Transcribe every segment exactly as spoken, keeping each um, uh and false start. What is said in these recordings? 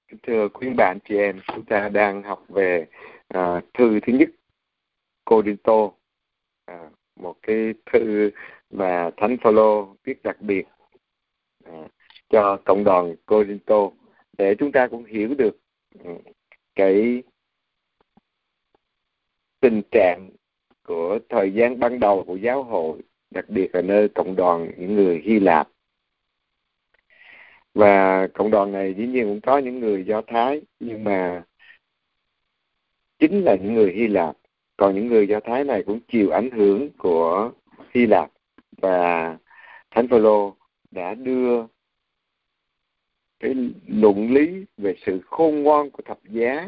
Thưa quý bạn chị em, chúng ta đang học về à, thư thứ nhất Cô-rinh-tô, à, một cái thư mà Thánh Phaolô viết đặc biệt à, cho cộng đoàn Cô-rinh-tô, để chúng ta cũng hiểu được ừ, cái tình trạng của thời gian ban đầu của giáo hội, đặc biệt là nơi cộng đoàn những người Hy Lạp. Và cộng đoàn này dĩ nhiên cũng có những người Do Thái, nhưng mà chính là những người Hy Lạp. Còn những người Do Thái này cũng chịu ảnh hưởng của Hy Lạp. Và Thánh Phaolô đã đưa cái luận lý về sự khôn ngoan của thập giá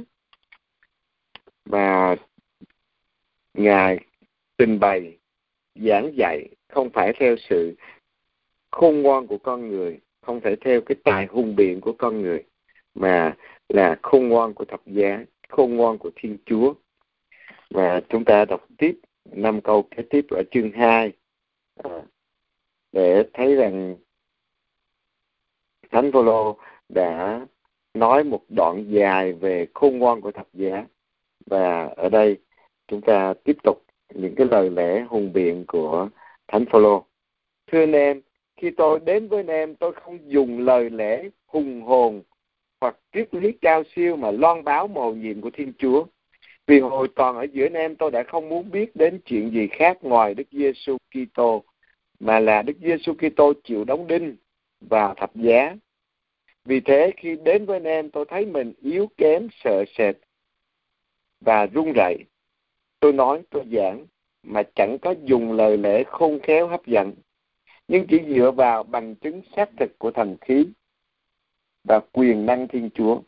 mà Ngài trình bày, giảng dạy không phải theo sự khôn ngoan của con người, không phải theo cái tài hùng biện của con người, mà là khôn ngoan của thập giá, khôn ngoan của Thiên Chúa. Và chúng ta đọc tiếp năm câu kế tiếp ở chương hai à, để thấy rằng Thánh Phaolô đã nói một đoạn dài về khôn ngoan của thập giá. Và ở đây chúng ta tiếp tục những cái lời lẽ hùng biện của Thánh Phaolô. Thưa anh em, khi tôi đến với anh em, tôi không dùng lời lẽ hùng hồn hoặc triết lý cao siêu mà loan báo mầu nhiệm của Thiên Chúa. Vì hồi toàn ở giữa anh em, tôi đã không muốn biết đến chuyện gì khác ngoài Đức Giêsu Kitô, mà là Đức Giêsu Kitô chịu đóng đinh và thập giá. Vì thế khi đến với anh em, tôi thấy mình yếu kém, sợ sệt và run rẩy. Tôi nói, tôi giảng mà chẳng có dùng lời lẽ khôn khéo hấp dẫn, nhưng chỉ dựa vào bằng chứng xác thực của thần khí và quyền năng Thiên Chúa.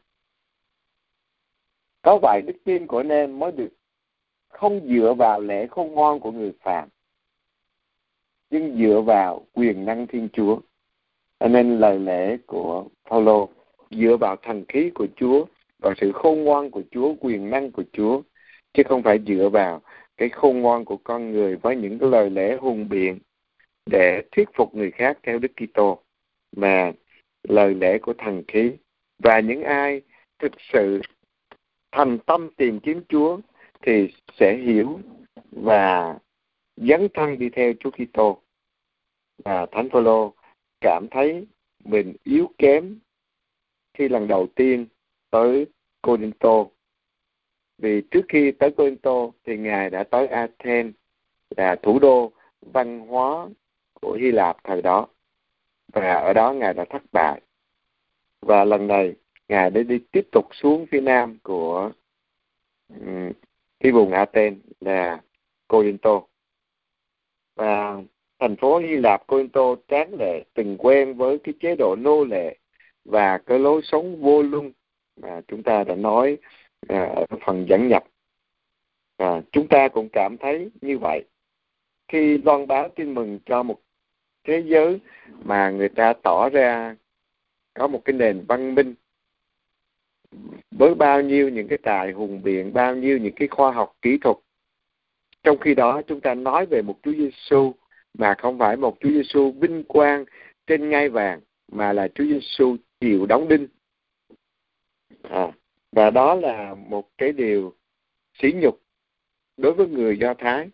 Có vậy đức tin của anh em mới được không dựa vào lẽ khôn ngoan của người phàm, nhưng dựa vào quyền năng Thiên Chúa. Cho nên lời lẽ của Phaolô dựa vào thần khí của Chúa, vào sự khôn ngoan của Chúa, quyền năng của Chúa, chứ không phải dựa vào cái khôn ngoan của con người với những cái lời lẽ hùng biện để thuyết phục người khác theo Đức Kitô, mà lời lẽ của thần khí. Và những ai thực sự thành tâm tìm kiếm Chúa thì sẽ hiểu và dấn thân đi theo Chúa Kitô. Và Thánh Phaolô cảm thấy mình yếu kém khi lần đầu tiên tới Cô-rinh-tô. Vì trước khi tới Cô-rinh-tô thì Ngài đã tới Athens, là thủ đô văn hóa của Hy Lạp thời đó. Và ở đó Ngài đã thất bại. Và lần này Ngài đã đi tiếp tục xuống phía nam của um, cái vùng Athens là Cô-rinh-tô. Và thành phố Hy Lạp Cô-rinh-tô tráng lệ, từng quen với cái chế độ nô lệ và cái lối sống vô luân mà chúng ta đã nói à, ở phần dẫn nhập. À, chúng ta cũng cảm thấy như vậy khi loan báo tin mừng cho một thế giới mà người ta tỏ ra có một cái nền văn minh với bao nhiêu những cái tài hùng biện, bao nhiêu những cái khoa học kỹ thuật. Trong khi đó chúng ta nói về một Chúa Giêsu mà không phải một Chúa Giêsu vinh quang trên ngai vàng, mà là Chúa Giêsu chịu đóng đinh. À, và đó là một cái điều sỉ nhục đối với người Do Thái,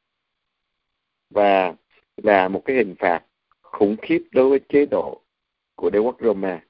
và là một cái hình phạt khủng khiếp đối với chế độ của đế quốc Roma.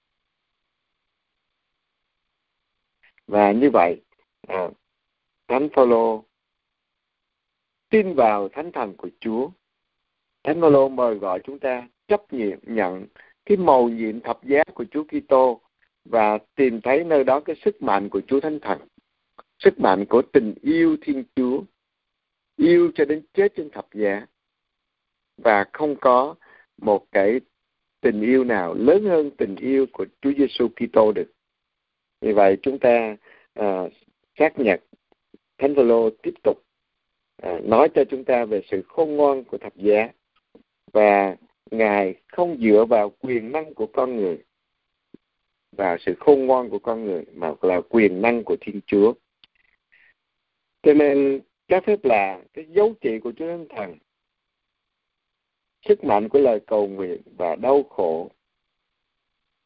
Và như vậy, à, Thánh Phaolô tin vào thánh thần của Chúa. Thánh Phaolô mời gọi chúng ta chấp nhận nhận cái mầu nhiệm thập giá của Chúa Kitô và tìm thấy nơi đó cái sức mạnh của Chúa Thánh Thần, sức mạnh của tình yêu Thiên Chúa, yêu cho đến chết trên thập giá. Và không có một cái tình yêu nào lớn hơn tình yêu của Chúa Giêsu Kitô được. Vì vậy chúng ta à, xác nhận Thánh Phaolô tiếp tục à, nói cho chúng ta về sự khôn ngoan của thập giá, và Ngài không dựa vào quyền năng của con người, vào sự khôn ngoan của con người, mà là quyền năng của Thiên Chúa. Cho nên các phép lạ, cái dấu trị của Chúa Thánh Thần, sức mạnh của lời cầu nguyện và đau khổ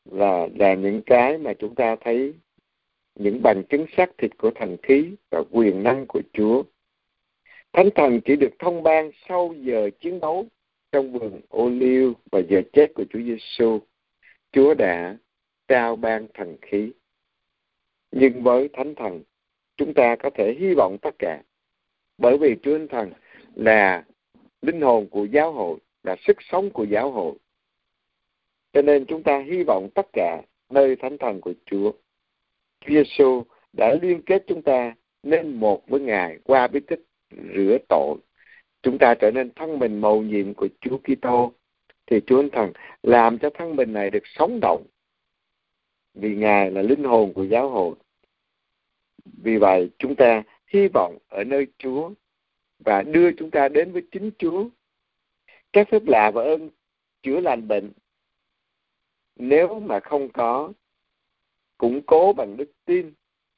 là là những cái mà chúng ta thấy, những bằng chứng xác thịt của thần khí và quyền năng của Chúa. Thánh thần chỉ được thông ban sau giờ chiến đấu trong vườn ô liu và giờ chết của Chúa Giêsu. Chúa đã trao ban thần khí. Nhưng với thánh thần, chúng ta có thể hy vọng tất cả. Bởi vì Chúa Thánh Thần là linh hồn của giáo hội, là sức sống của giáo hội. Cho nên chúng ta hy vọng tất cả nơi thánh thần của Chúa. Chúa Giêsu đã liên kết chúng ta nên một với Ngài qua bí tích rửa tội. Chúng ta trở nên thân mình mầu nhiệm của Chúa Kitô, thì Chúa Thánh Thần làm cho thân mình này được sống động, vì Ngài là linh hồn của giáo hội. Vì vậy chúng ta hy vọng ở nơi Chúa và đưa chúng ta đến với chính Chúa. Các phép lạ và ơn chữa lành bệnh, nếu mà không có củng cố bằng đức tin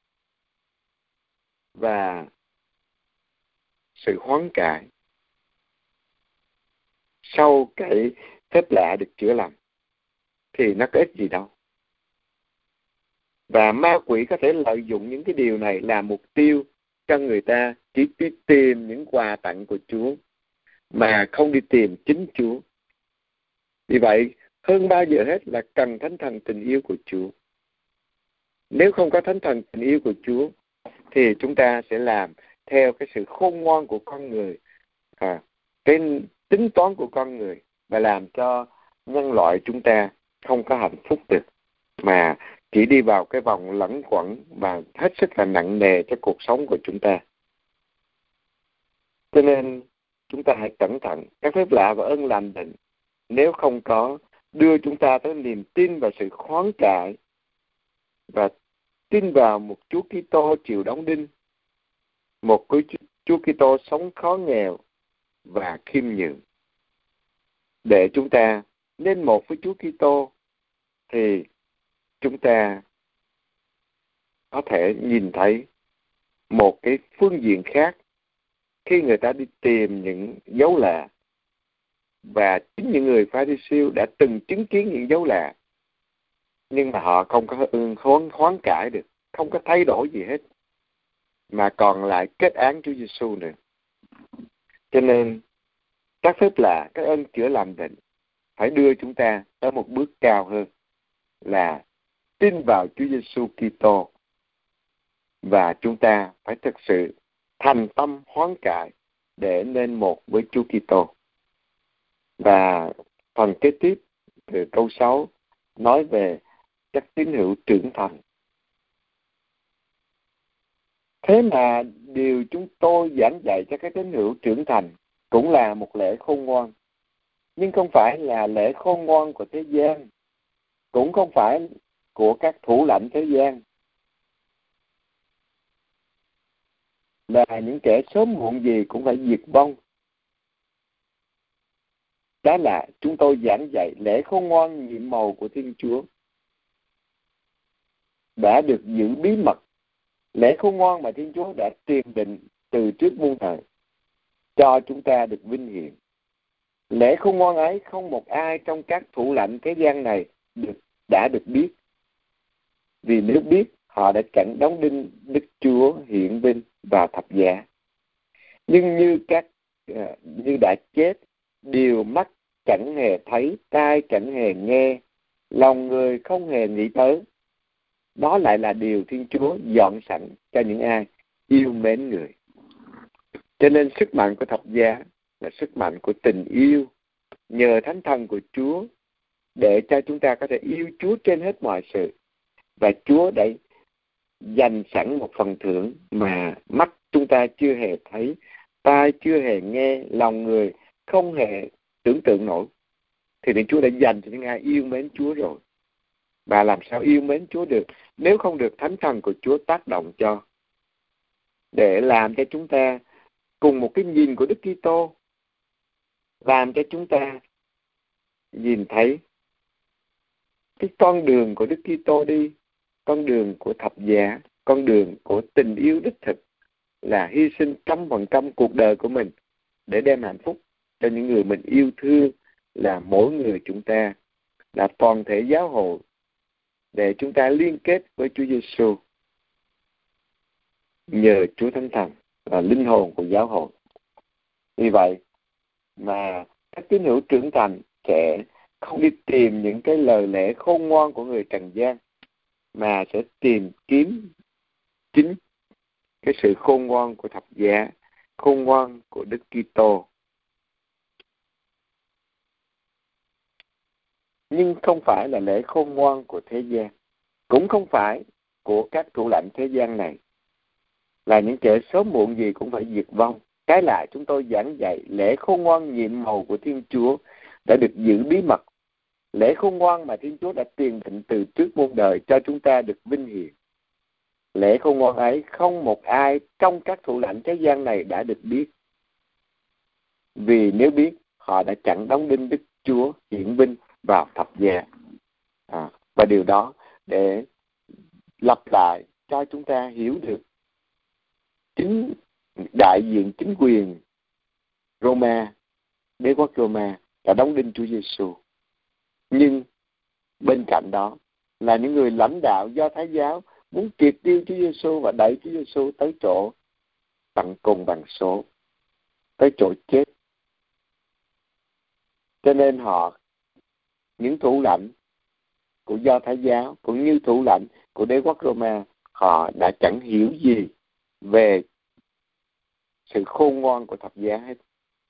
và sự hoán cải sau cái phép lạ được chữa lành, thì nó có ích gì đâu. Và ma quỷ có thể lợi dụng những cái điều này làm mục tiêu cho người ta chỉ đi tìm những quà tặng của Chúa mà không đi tìm chính Chúa. Vì vậy, hơn bao giờ hết là cần thánh thần tình yêu của Chúa. Nếu không có thánh thần tình yêu của Chúa, thì chúng ta sẽ làm theo cái sự khôn ngoan của con người, à, cái tính toán của con người, và làm cho nhân loại chúng ta không có hạnh phúc được, mà chỉ đi vào cái vòng lẩn quẩn và hết sức là nặng nề cho cuộc sống của chúng ta. Cho nên chúng ta hãy cẩn thận. Các phép lạ và ơn lành định, nếu không có đưa chúng ta tới niềm tin và sự khoán cải và tin vào một Chúa Kitô chịu đóng đinh, một cái Chúa Kitô sống khó nghèo và khiêm nhường, để chúng ta nên một với Chúa Kitô, thì chúng ta có thể nhìn thấy một cái phương diện khác khi người ta đi tìm những dấu lạ. Và chính những người Pha-ri-siêu đã từng chứng kiến những dấu lạ, nhưng mà họ không có hoán, hoán cải được, không có thay đổi gì hết, mà còn lại kết án Chúa Giêsu nữa. Cho nên các phép lạ, các ơn chữa lành bệnh phải đưa chúng ta tới một bước cao hơn, là tin vào Chúa Giêsu Kitô, và chúng ta phải thực sự thành tâm hoán cải để nên một với Chúa Kitô. Và phần kế tiếp từ câu sáu nói về các tín hữu trưởng thành. Thế mà điều chúng tôi giảng dạy cho các tín hữu trưởng thành cũng là một lễ khôn ngoan, nhưng không phải là lễ khôn ngoan của thế gian, cũng không phải của các thủ lãnh thế gian, là những kẻ sớm muộn gì cũng phải diệt vong. Đó là chúng tôi giảng dạy lễ khôn ngoan nhiệm màu của Thiên Chúa, đã được giữ bí mật. Lễ khôn ngoan mà Thiên Chúa đã tiền định từ trước muôn thời, cho chúng ta được vinh hiển. Lễ khôn ngoan ấy không một ai trong các thủ lãnh thế gian này được đã được biết, vì nếu biết, họ đã chẳng đóng đinh Đức Chúa hiển vinh và thập giá. Nhưng như các như đã chết, điều mắt chẳng hề thấy, tai chẳng hề nghe, lòng người không hề nghĩ tới, đó lại là điều Thiên Chúa dọn sẵn cho những ai yêu mến người. Cho nên sức mạnh của thập giá là sức mạnh của tình yêu, nhờ thánh thần của Chúa, để cho chúng ta có thể yêu Chúa trên hết mọi sự. Và Chúa đã dành sẵn một phần thưởng mà mắt chúng ta chưa hề thấy, tai chưa hề nghe, lòng người không hề tưởng tượng nổi. Thì Đức Chúa đã dành cho những ai yêu mến Chúa rồi. Và làm sao yêu mến Chúa được nếu không được thánh thần của Chúa tác động cho, để làm cho chúng ta cùng một cái nhìn của Đức Kitô, làm cho chúng ta nhìn thấy cái con đường của Đức Kitô đi, con đường của thập giá, con đường của tình yêu đích thực, là hy sinh trăm phần trăm cuộc đời của mình để đem hạnh phúc cho những người mình yêu thương, là mỗi người chúng ta, là toàn thể giáo hội, để chúng ta liên kết với Chúa Giêsu nhờ Chúa Thánh Thần và linh hồn của giáo hội. Vì vậy mà các tín hữu trưởng thành sẽ không đi tìm những cái lời lẽ khôn ngoan của người trần gian, mà sẽ tìm kiếm chính cái sự khôn ngoan của thập giá, khôn ngoan của Đức Kitô. Nhưng không phải là lẽ khôn ngoan của thế gian, cũng không phải của các thủ lãnh thế gian này, là những kẻ sớm muộn gì cũng phải diệt vong. Trái lại, chúng tôi giảng dạy lẽ khôn ngoan nhiệm màu của Thiên Chúa đã được giữ bí mật, lẽ khôn ngoan mà Thiên Chúa đã tiền định từ trước muôn đời cho chúng ta được vinh hiển. Lẽ khôn ngoan ấy không một ai trong các thủ lãnh thế gian này đã được biết, vì nếu biết, họ đã chẳng đóng đinh Đức Chúa hiển vinh vào thập giá. À, và điều đó để lặp lại cho chúng ta hiểu được chính đại diện chính quyền Roma, đế quốc Roma đã đóng đinh Chúa Giêsu. Nhưng bên cạnh đó là những người lãnh đạo Do Thái giáo muốn triệt tiêu Chúa Giêsu và đẩy Chúa Giêsu tới chỗ tận cùng bằng số, tới chỗ chết. Cho nên họ, những thủ lãnh của Do Thái giáo cũng như thủ lãnh của đế quốc Roma, họ đã chẳng hiểu gì về sự khôn ngoan của thập giá hết.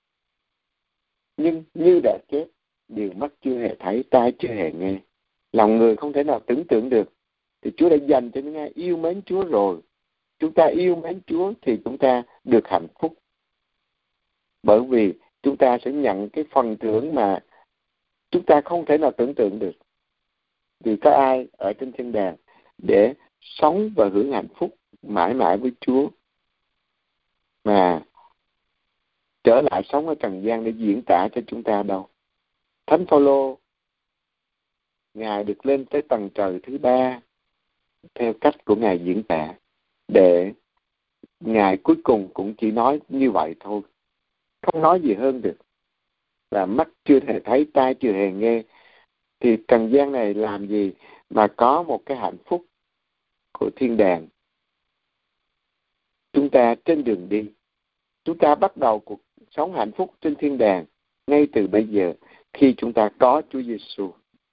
Nhưng như đã chết, điều mắt chưa hề thấy, tai chưa hề nghe, lòng người không thể nào tưởng tượng được, thì Chúa đã dành cho những ai yêu mến Chúa rồi. Chúng ta yêu mến Chúa thì chúng ta được hạnh phúc, bởi vì chúng ta sẽ nhận cái phần thưởng mà chúng ta không thể nào tưởng tượng được. Vì có ai ở trên thiên đàng để sống và hưởng hạnh phúc mãi mãi với Chúa, mà trở lại sống ở trần gian để diễn tả cho chúng ta đâu. Thánh Phaolô, Ngài được lên tới tầng trời thứ ba theo cách của Ngài diễn tả, để Ngài cuối cùng cũng chỉ nói như vậy thôi, không nói gì hơn được. Là mắt chưa hề thấy, tai chưa hề nghe, thì trần gian này làm gì mà có một cái hạnh phúc của thiên đàng. Chúng ta trên đường đi, chúng ta bắt đầu cuộc sống hạnh phúc trên thiên đàng ngay từ bây giờ, khi chúng ta có Chúa Giêsu.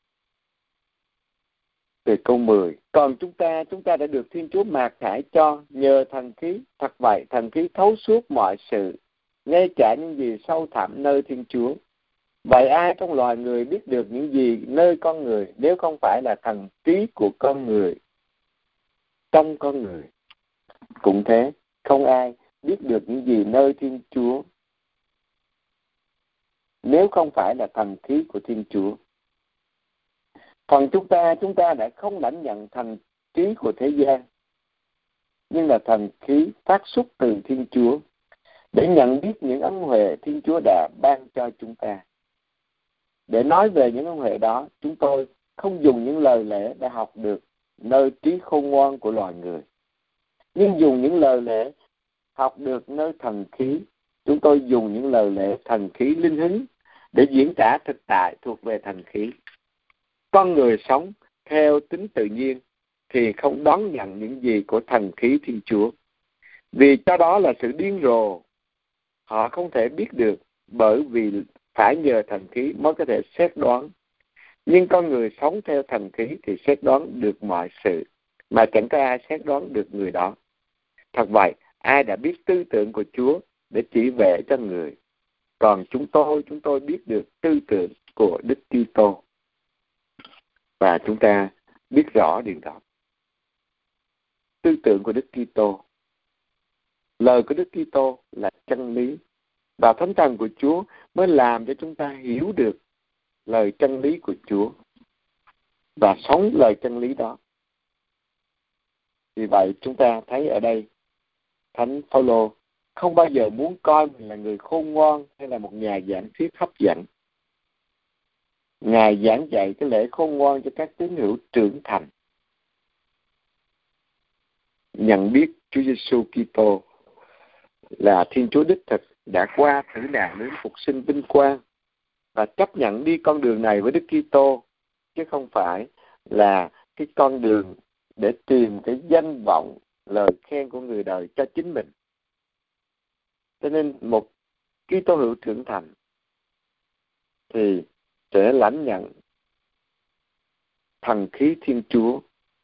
Từ câu mười, còn chúng ta, chúng ta đã được Thiên Chúa mạc khải cho nhờ thần khí. Thật vậy, thần khí thấu suốt mọi sự, ngay cả những gì sâu thẳm nơi Thiên Chúa. Vậy ai trong loài người biết được những gì nơi con người, nếu không phải là thần trí của con người trong con người? Cũng thế, không ai biết được những gì nơi Thiên Chúa nếu không phải là thần khí của Thiên Chúa. Còn chúng ta, chúng ta đã không lãnh nhận thần trí của thế gian, nhưng là thần khí phát xuất từ Thiên Chúa, để nhận biết những ân huệ Thiên Chúa đã ban cho chúng ta. Để nói về những ân huệ đó, chúng tôi không dùng những lời lẽ đã học được nơi trí khôn ngoan của loài người, nhưng dùng những lời lẽ học được nơi thần khí. Chúng tôi dùng những lời lẽ thần khí linh hứng để diễn tả thực tại thuộc về thần khí. Con người sống theo tính tự nhiên thì không đón nhận những gì của thần khí Thiên Chúa, vì cho đó là sự điên rồ. Họ không thể biết được, bởi vì phải nhờ thần khí mới có thể xét đoán. Nhưng con người sống theo thần khí thì xét đoán được mọi sự, mà chẳng có ai xét đoán được người đó. Thật vậy, ai đã biết tư tưởng của Chúa để chỉ vẽ cho người? Còn chúng tôi, chúng tôi biết được tư tưởng của Đức Kitô, và chúng ta biết rõ điều đó. Tư tưởng của Đức Kitô, lời của Đức Kitô là chân lý, và Thánh Thần của Chúa mới làm cho chúng ta hiểu được lời chân lý của Chúa và sống lời chân lý đó. Vì vậy chúng ta thấy ở đây Thánh Phaolô không bao giờ muốn coi mình là người khôn ngoan hay là một nhà giảng thuyết hấp dẫn. Ngài giảng dạy cái lễ khôn ngoan cho các tín hữu trưởng thành, nhận biết Chúa Giêsu Kitô là Thiên Chúa đích thực, đã qua thử nạn đến phục sinh vinh quang, và chấp nhận đi con đường này với Đức Kitô, chứ không phải là cái con đường để tìm cái danh vọng, lời khen của người đời cho chính mình. Cho nên một Kitô hữu trưởng thành thì sẽ lãnh nhận thần khí Thiên Chúa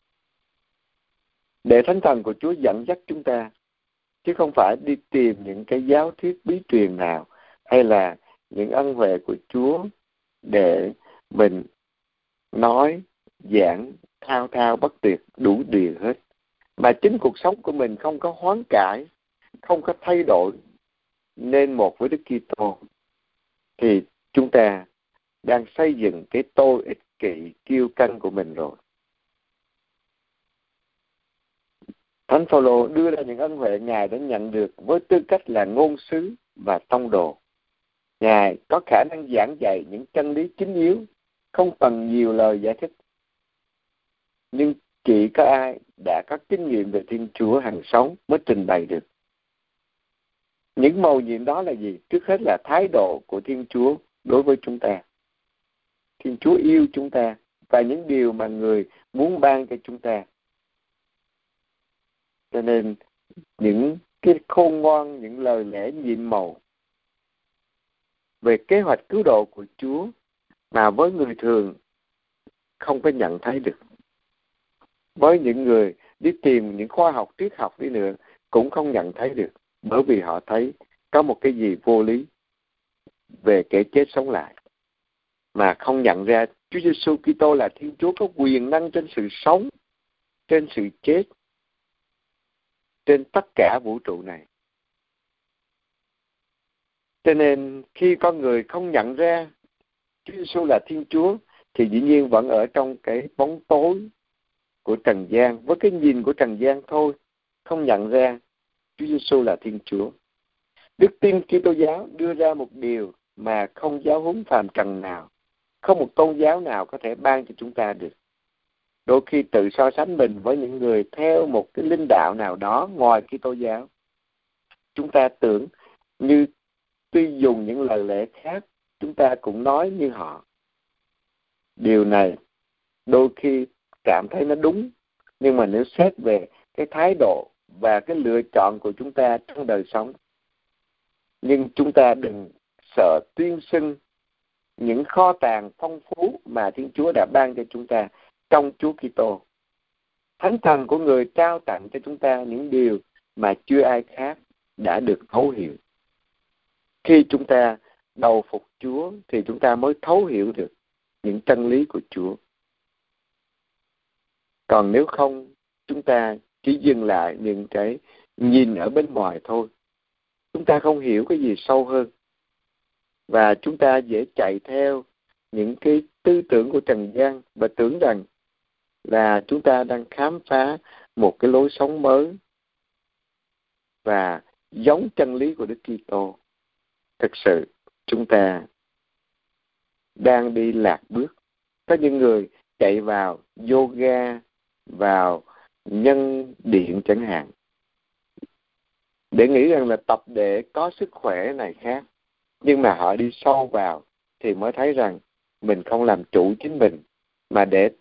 để Thánh Thần của Chúa dẫn dắt chúng ta, chứ không phải đi tìm những cái giáo thuyết bí truyền nào hay là những ân huệ của Chúa để mình nói, giảng, thao thao bất tuyệt, đủ điều hết. Mà chính cuộc sống của mình không có hoán cải, không có thay đổi nên một với Đức Kitô, thì chúng ta đang xây dựng cái tôi ích kỷ, kiêu căng của mình rồi. Thánh Phaolô đưa ra những ân huệ Ngài đã nhận được với tư cách là ngôn sứ và tông đồ. Ngài có khả năng giảng dạy những chân lý chính yếu, không cần nhiều lời giải thích. Nhưng chỉ có ai đã có kinh nghiệm về Thiên Chúa hàng sống mới trình bày được. Những mầu nhiệm đó là gì? Trước hết là thái độ của Thiên Chúa đối với chúng ta. Thiên Chúa yêu chúng ta và những điều mà người muốn ban cho chúng ta. Cho nên những cái khôn ngoan, những lời lẽ nhiệm màu về kế hoạch cứu độ của Chúa mà với người thường không có nhận thấy được. Với những người đi tìm những khoa học, triết học đi nữa cũng không nhận thấy được, bởi vì họ thấy có một cái gì vô lý về kẻ chết sống lại, mà không nhận ra Chúa Giêsu Kitô là Thiên Chúa có quyền năng trên sự sống, trên sự chết, trên tất cả vũ trụ này. Cho nên khi con người không nhận ra Chúa Giêsu là Thiên Chúa thì dĩ nhiên vẫn ở trong cái bóng tối của trần gian, với cái nhìn của trần gian thôi, không nhận ra Chúa Giêsu là Thiên Chúa. Đức tin Kitô giáo đưa ra một điều mà không giáo huấn phàm trần nào, không một tôn giáo nào có thể ban cho chúng ta được. Đôi khi tự so sánh mình với những người theo một cái linh đạo nào đó ngoài Kitô giáo, chúng ta tưởng như tuy dùng những lời lẽ khác, chúng ta cũng nói như họ. Điều này đôi khi cảm thấy nó đúng, nhưng mà nếu xét về cái thái độ và cái lựa chọn của chúng ta trong đời sống, nhưng chúng ta đừng sợ tuyên xưng những kho tàng phong phú mà Thiên Chúa đã ban cho chúng ta trong Chúa Kitô. Thánh Thần của người trao tặng cho chúng ta những điều mà chưa ai khác đã được thấu hiểu. Khi chúng ta đầu phục Chúa thì chúng ta mới thấu hiểu được những chân lý của Chúa. Còn nếu không, chúng ta chỉ dừng lại những cái nhìn ở bên ngoài thôi. Chúng ta không hiểu cái gì sâu hơn. Và chúng ta dễ chạy theo những cái tư tưởng của trần gian và tưởng rằng là chúng ta đang khám phá một cái lối sống mới và giống chân lý của Đức Kitô. Thực sự chúng ta đang đi lạc bước. Có những người chạy vào yoga, vào nhân điện chẳng hạn, để nghĩ rằng là tập để có sức khỏe này khác. Nhưng mà họ đi sâu vào thì mới thấy rằng mình không làm chủ chính mình, mà để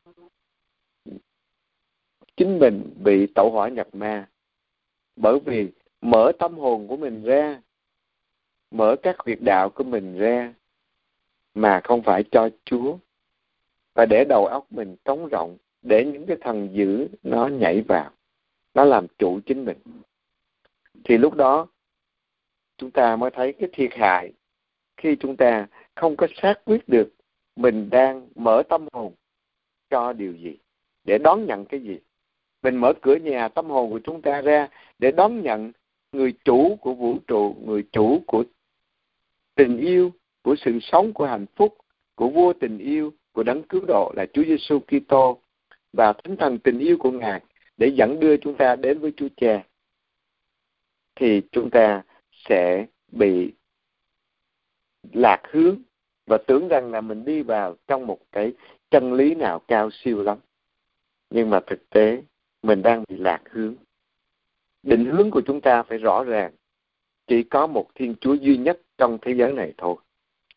chính mình bị tẩu hỏa nhập ma. Bởi vì mở tâm hồn của mình ra, mở các huyệt đạo của mình ra, mà không phải cho Chúa. Và để đầu óc mình trống rộng, để những cái thần dữ nó nhảy vào, nó làm chủ chính mình. Thì lúc đó chúng ta mới thấy cái thiệt hại khi chúng ta không có xác quyết được mình đang mở tâm hồn cho điều gì, để đón nhận cái gì. Mình mở cửa nhà tâm hồn của chúng ta ra để đón nhận người chủ của vũ trụ, người chủ của tình yêu, của sự sống, của hạnh phúc, của vua tình yêu, của đấng cứu độ là Chúa Giêsu Kitô, và Thánh Thần tình yêu của Ngài để dẫn đưa chúng ta đến với Chúa Cha. Thì chúng ta sẽ bị lạc hướng và tưởng rằng là mình đi vào trong một cái chân lý nào cao siêu lắm. Nhưng mà thực tế mình đang bị lạc hướng. Định hướng của chúng ta phải rõ ràng. Chỉ có một Thiên Chúa duy nhất trong thế giới này thôi.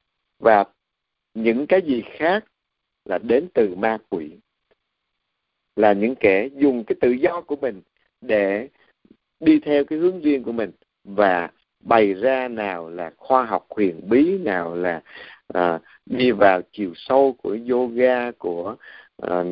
Và những cái gì khác là đến từ ma quỷ. là những kẻ dùng cái tự do của mình để đi theo cái hướng riêng của mình và bày ra nào là khoa học huyền bí, nào là à, đi vào chiều sâu của yoga, của à,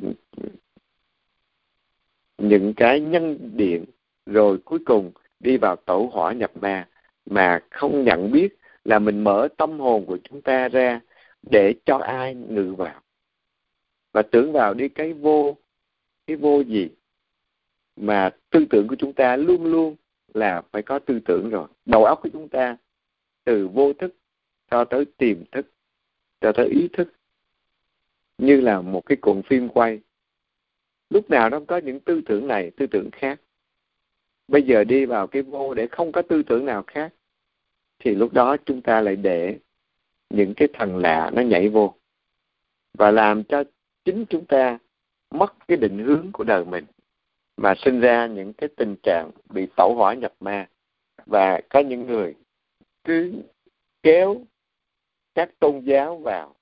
những cái nhân điện, rồi cuối cùng đi vào tẩu hỏa nhập ma, mà không nhận biết là mình mở tâm hồn của chúng ta ra để cho ai ngự vào, và tưởng vào đi cái vô, cái vô gì mà tư tưởng của chúng ta luôn luôn là phải có tư tưởng rồi. Đầu óc của chúng ta từ vô thức cho tới tiềm thức, cho tới ý thức, như là một cái cuộn phim quay. Lúc nào nó có những tư tưởng này, tư tưởng khác. Bây giờ đi vào cái vô để không có tư tưởng nào khác, thì lúc đó chúng ta lại để những cái thần lạ nó nhảy vô và làm cho chính chúng ta mất cái định hướng của đời mình, mà sinh ra những cái tình trạng bị tẩu hỏa nhập ma. Và có những người cứ kéo các tôn giáo vào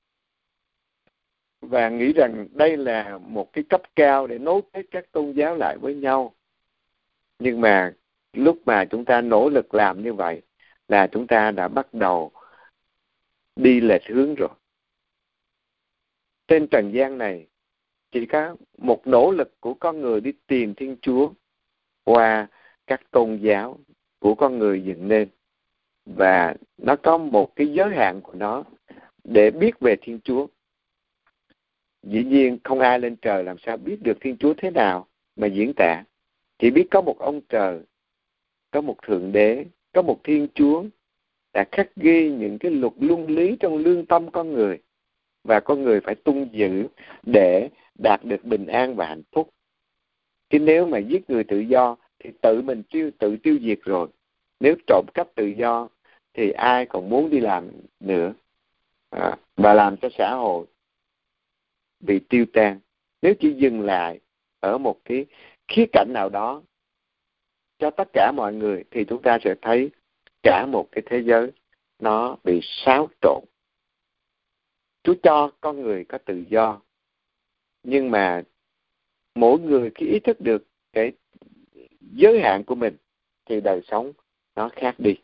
và nghĩ rằng đây là một cái cấp cao để nối kết các tôn giáo lại với nhau. Nhưng mà lúc mà chúng ta nỗ lực làm như vậy là chúng ta đã bắt đầu đi lệch hướng rồi. Trên trần gian này chỉ có một nỗ lực của con người đi tìm Thiên Chúa qua các tôn giáo của con người dựng nên, và nó có một cái giới hạn của nó để biết về Thiên Chúa. Dĩ nhiên không ai lên trời làm sao biết được Thiên Chúa thế nào mà diễn tả. Chỉ biết có một ông trời, có một Thượng Đế, có một Thiên Chúa đã khắc ghi những cái luật luân lý trong lương tâm con người, và con người phải tuân giữ để đạt được bình an và hạnh phúc. Chứ nếu mà giết người tự do thì tự mình tiêu, tự tiêu diệt rồi. Nếu trộm cắp tự do thì ai còn muốn đi làm nữa, à, và làm cho xã hội bị tiêu tan. Nếu chỉ dừng lại ở một cái khía cạnh nào đó cho tất cả mọi người thì chúng ta sẽ thấy cả một cái thế giới nó bị xáo trộn. Chúa cho con người có tự do, nhưng mà mỗi người khi ý thức được cái giới hạn của mình thì đời sống nó khác đi.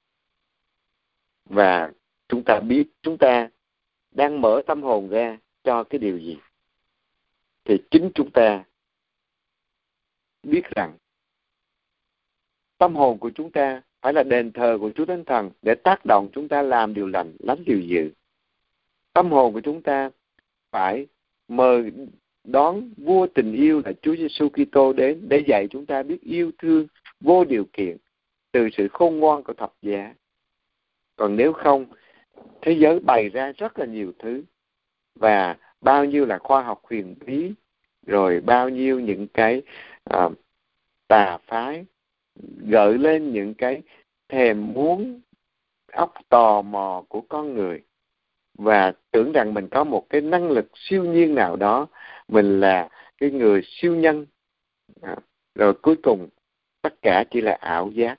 Và chúng ta biết chúng ta đang mở tâm hồn ra cho cái điều gì, thì chính chúng ta biết rằng tâm hồn của chúng ta phải là đền thờ của Chúa Thánh Thần để tác động chúng ta làm điều lành, lánh điều dữ. Tâm hồn của chúng ta phải mời đón vua tình yêu là Chúa Giêsu Kitô đến để dạy chúng ta biết yêu thương vô điều kiện từ sự khôn ngoan của thập giá. Còn nếu không, thế giới bày ra rất là nhiều thứ, và bao nhiêu là khoa học huyền bí, rồi bao nhiêu những cái uh, tà phái gợi lên những cái thèm muốn óc tò mò của con người, và tưởng rằng mình có một cái năng lực siêu nhiên nào đó, mình là cái người siêu nhân, à, rồi cuối cùng tất cả chỉ là ảo giác.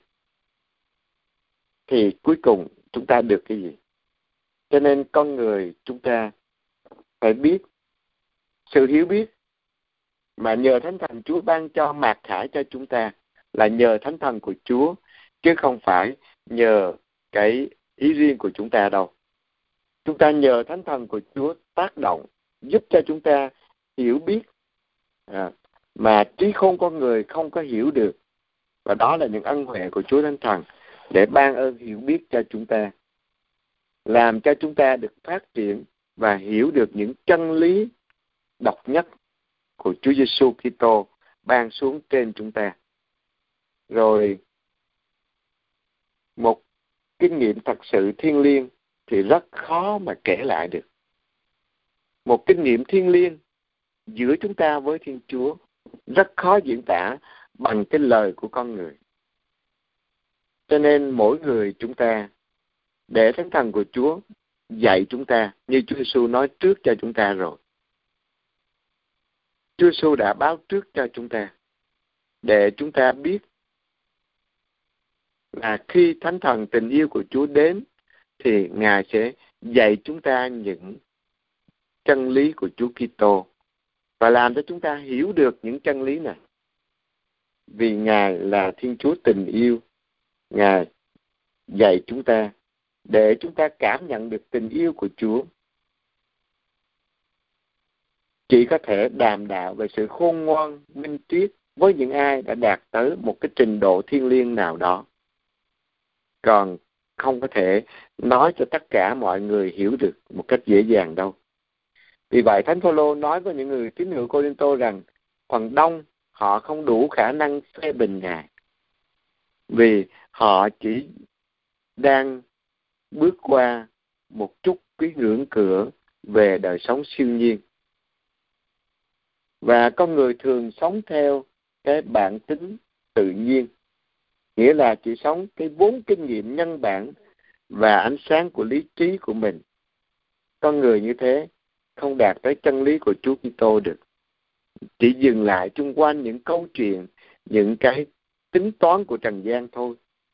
Thì cuối cùng chúng ta được cái gì? Cho nên con người chúng ta phải biết sự hiểu biết mà nhờ Thánh Thần Chúa ban cho mạc khải cho chúng ta là nhờ Thánh Thần của Chúa, chứ không phải nhờ cái ý riêng của chúng ta đâu. Chúng ta nhờ Thánh Thần của Chúa tác động, giúp cho chúng ta hiểu biết à, mà trí khôn con người không có hiểu được. Và đó là những ân huệ của Chúa Thánh Thần để ban ơn hiểu biết cho chúng ta, làm cho chúng ta được phát triển và hiểu được những chân lý độc nhất của Chúa Giêsu Kitô ban xuống trên chúng ta. Rồi một kinh nghiệm thật sự thiêng liêng thì rất khó mà kể lại được. Một kinh nghiệm thiêng liêng giữa chúng ta với Thiên Chúa rất khó diễn tả bằng cái lời của con người. Cho nên mỗi người chúng ta để Thánh Thần của Chúa dạy chúng ta như Chúa Giêsu nói trước cho chúng ta rồi. Chúa Giêsu đã báo trước cho chúng ta để chúng ta biết là khi Thánh Thần tình yêu của Chúa đến thì Ngài sẽ dạy chúng ta những chân lý của Chúa Kitô, và làm cho chúng ta hiểu được những chân lý này. Vì Ngài là Thiên Chúa tình yêu, Ngài dạy chúng ta để chúng ta cảm nhận được tình yêu của Chúa. Chỉ có thể đàm đạo về sự khôn ngoan, minh triết với những ai đã đạt tới một cái trình độ thiêng liêng nào đó. Còn không có thể nói cho tất cả mọi người hiểu được một cách dễ dàng đâu. Vì vậy Thánh Phaolô nói với những người tín hữu Cô-rinh-tô rằng phần đông họ không đủ khả năng phê bình Ngài, vì họ chỉ đang bước qua một chút cái ngưỡng cửa về đời sống siêu nhiên. Và con người thường sống theo cái bản tính tự nhiên, nghĩa là chỉ sống cái vốn kinh nghiệm nhân bản và ánh sáng của lý trí của mình. Con người như thế không đạt tới chân lý của Chúa Kitô được, chỉ dừng lại chung quanh những câu chuyện, những cái tính toán của trần gian thôi.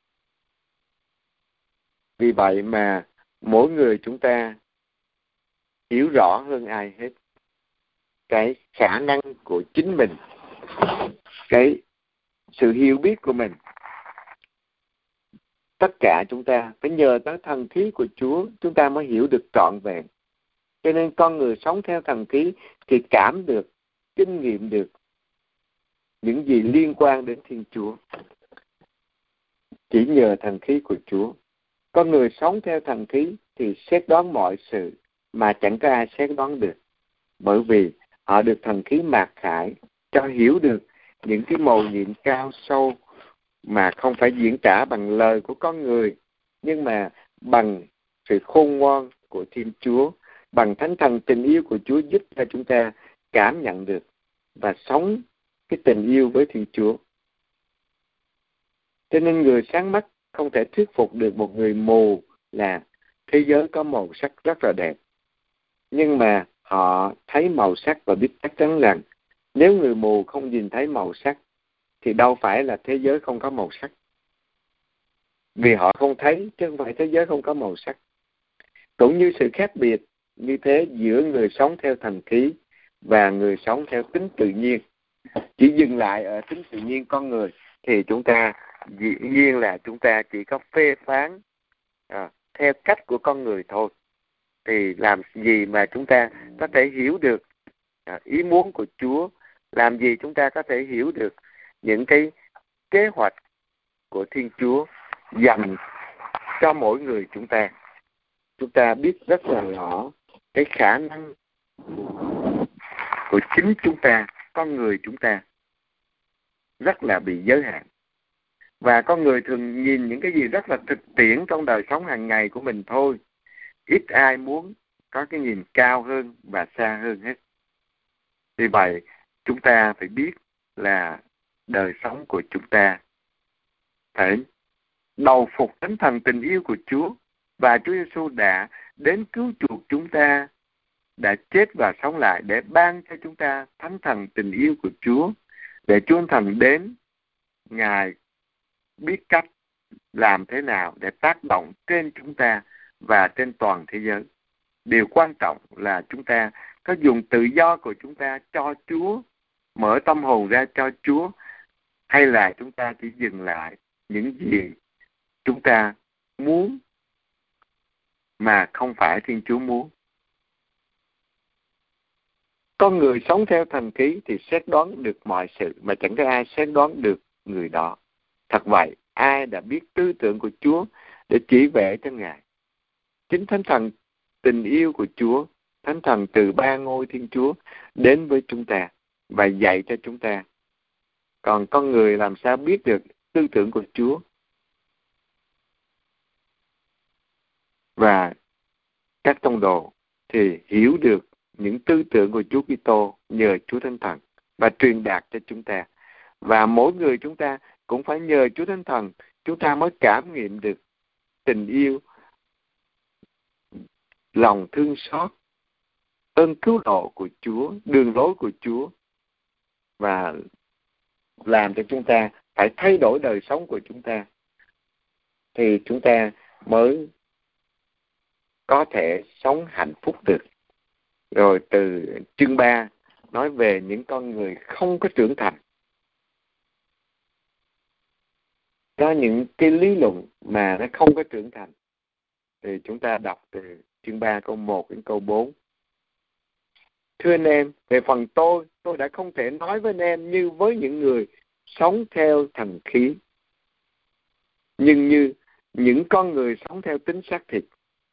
Vì vậy mà mỗi người chúng ta hiểu rõ hơn ai hết cái khả năng của chính mình, cái sự hiểu biết của mình. Tất cả chúng ta phải nhờ tới thần khí của Chúa chúng ta mới hiểu được trọn vẹn. Cho nên con người sống theo thần khí thì cảm được, kinh nghiệm được những gì liên quan đến Thiên Chúa. Chỉ nhờ thần khí của Chúa. Con người sống theo thần khí thì xét đoán mọi sự mà chẳng có ai xét đoán được. Bởi vì họ được thần khí mạt khải cho hiểu được những cái mầu nhiệm cao sâu mà không phải diễn tả bằng lời của con người, nhưng mà bằng sự khôn ngoan của Thiên Chúa, bằng Thánh Thần tình yêu của Chúa giúp cho chúng ta cảm nhận được và sống cái tình yêu với Thiên Chúa. Cho nên người sáng mắt không thể thuyết phục được một người mù là thế giới có màu sắc rất là đẹp. Nhưng mà họ thấy màu sắc và biết chắc chắn rằng nếu người mù không nhìn thấy màu sắc thì đâu phải là thế giới không có màu sắc. Vì họ không thấy chứ không phải thế giới không có màu sắc. Cũng như sự khác biệt như thế giữa người sống theo thần khí và người sống theo tính tự nhiên. Chỉ dừng lại ở tính tự nhiên con người thì chúng ta dĩ nhiên là chúng ta chỉ có phê phán à, theo cách của con người thôi. Thì làm gì mà chúng ta có thể hiểu được à, ý muốn của Chúa, làm gì chúng ta có thể hiểu được những cái kế hoạch của Thiên Chúa dành cho mỗi người chúng ta. Chúng ta biết rất là rõ cái khả năng của chính chúng ta, con người chúng ta rất là bị giới hạn. Và con người thường nhìn những cái gì rất là thực tiễn trong đời sống hàng ngày của mình thôi. Ít ai muốn có cái nhìn cao hơn và xa hơn hết. Vì vậy, chúng ta phải biết là đời sống của chúng ta phải đầu phục Thánh Thần tình yêu của Chúa. Và Chúa Giêsu đã đến cứu chuộc chúng ta, đã chết và sống lại để ban cho chúng ta Thánh Thần tình yêu của Chúa. Để Chúa Thánh Thần đến, Ngài biết cách làm thế nào để tác động trên chúng ta và trên toàn thế giới. Điều quan trọng là chúng ta có dùng tự do của chúng ta cho Chúa, mở tâm hồn ra cho Chúa, hay là chúng ta chỉ dừng lại những gì chúng ta muốn mà không phải Thiên Chúa muốn. Con người sống theo thần khí thì xét đoán được mọi sự mà chẳng có ai xét đoán được người đó. Thật vậy, ai đã biết tư tưởng của Chúa để chỉ vẽ cho Ngài? Chính Thánh Thần tình yêu của Chúa, Thánh Thần từ ba ngôi Thiên Chúa đến với chúng ta và dạy cho chúng ta. Còn con người làm sao biết được tư tưởng của Chúa? Và các tông đồ thì hiểu được những tư tưởng của Chúa Kitô nhờ Chúa Thánh Thần và truyền đạt cho chúng ta. Và mỗi người chúng ta cũng phải nhờ Chúa Thánh Thần chúng ta mới cảm nghiệm được tình yêu, lòng thương xót, ơn cứu độ của Chúa, đường lối của Chúa, và làm cho chúng ta phải thay đổi đời sống của chúng ta thì chúng ta mới có thể sống hạnh phúc được. Rồi từ chương ba nói về những con người không có trưởng thành. Có những cái lý luận mà nó không có trưởng thành. Thì chúng ta đọc từ chương ba câu một đến câu bốn. Thưa anh em, về phần tôi, tôi đã không thể nói với anh em như với những người sống theo thần khí, nhưng như những con người sống theo tính xác thịt.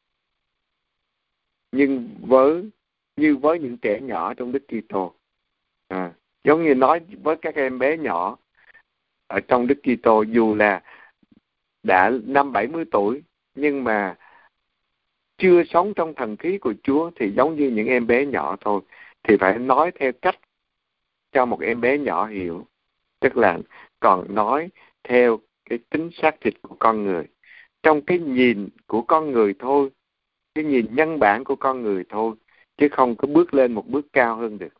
Nhưng với như với những trẻ nhỏ trong Đức Kitô. À, giống như nói với các em bé nhỏ ở trong Đức Kitô, dù là đã năm bảy mươi tuổi nhưng mà chưa sống trong thần khí của Chúa, thì giống như những em bé nhỏ thôi, thì phải nói theo cách cho một em bé nhỏ hiểu, tức là còn nói theo cái tính xác thịt của con người, trong cái nhìn của con người thôi, cái nhìn nhân bản của con người thôi, chứ không có bước lên một bước cao hơn được.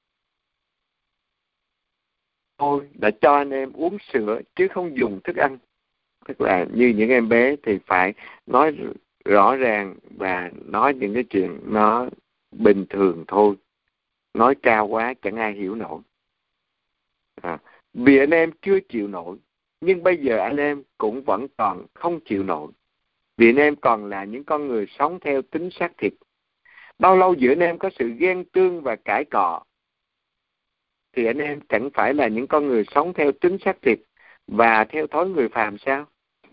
Tôi đã cho anh em uống sữa chứ không dùng thức ăn. Tức là như những em bé thì phải nói rõ ràng và nói những cái chuyện nó bình thường thôi. Nói cao quá chẳng ai hiểu nổi. À, vì anh em chưa chịu nổi, nhưng bây giờ anh em cũng vẫn còn không chịu nổi. Vì anh em còn là những con người sống theo tính xác thịt. Bao lâu giữa anh em có sự ghen tương và cãi cọ, thì anh em chẳng phải là những con người sống theo tính xác thịt và theo thói người phàm sao?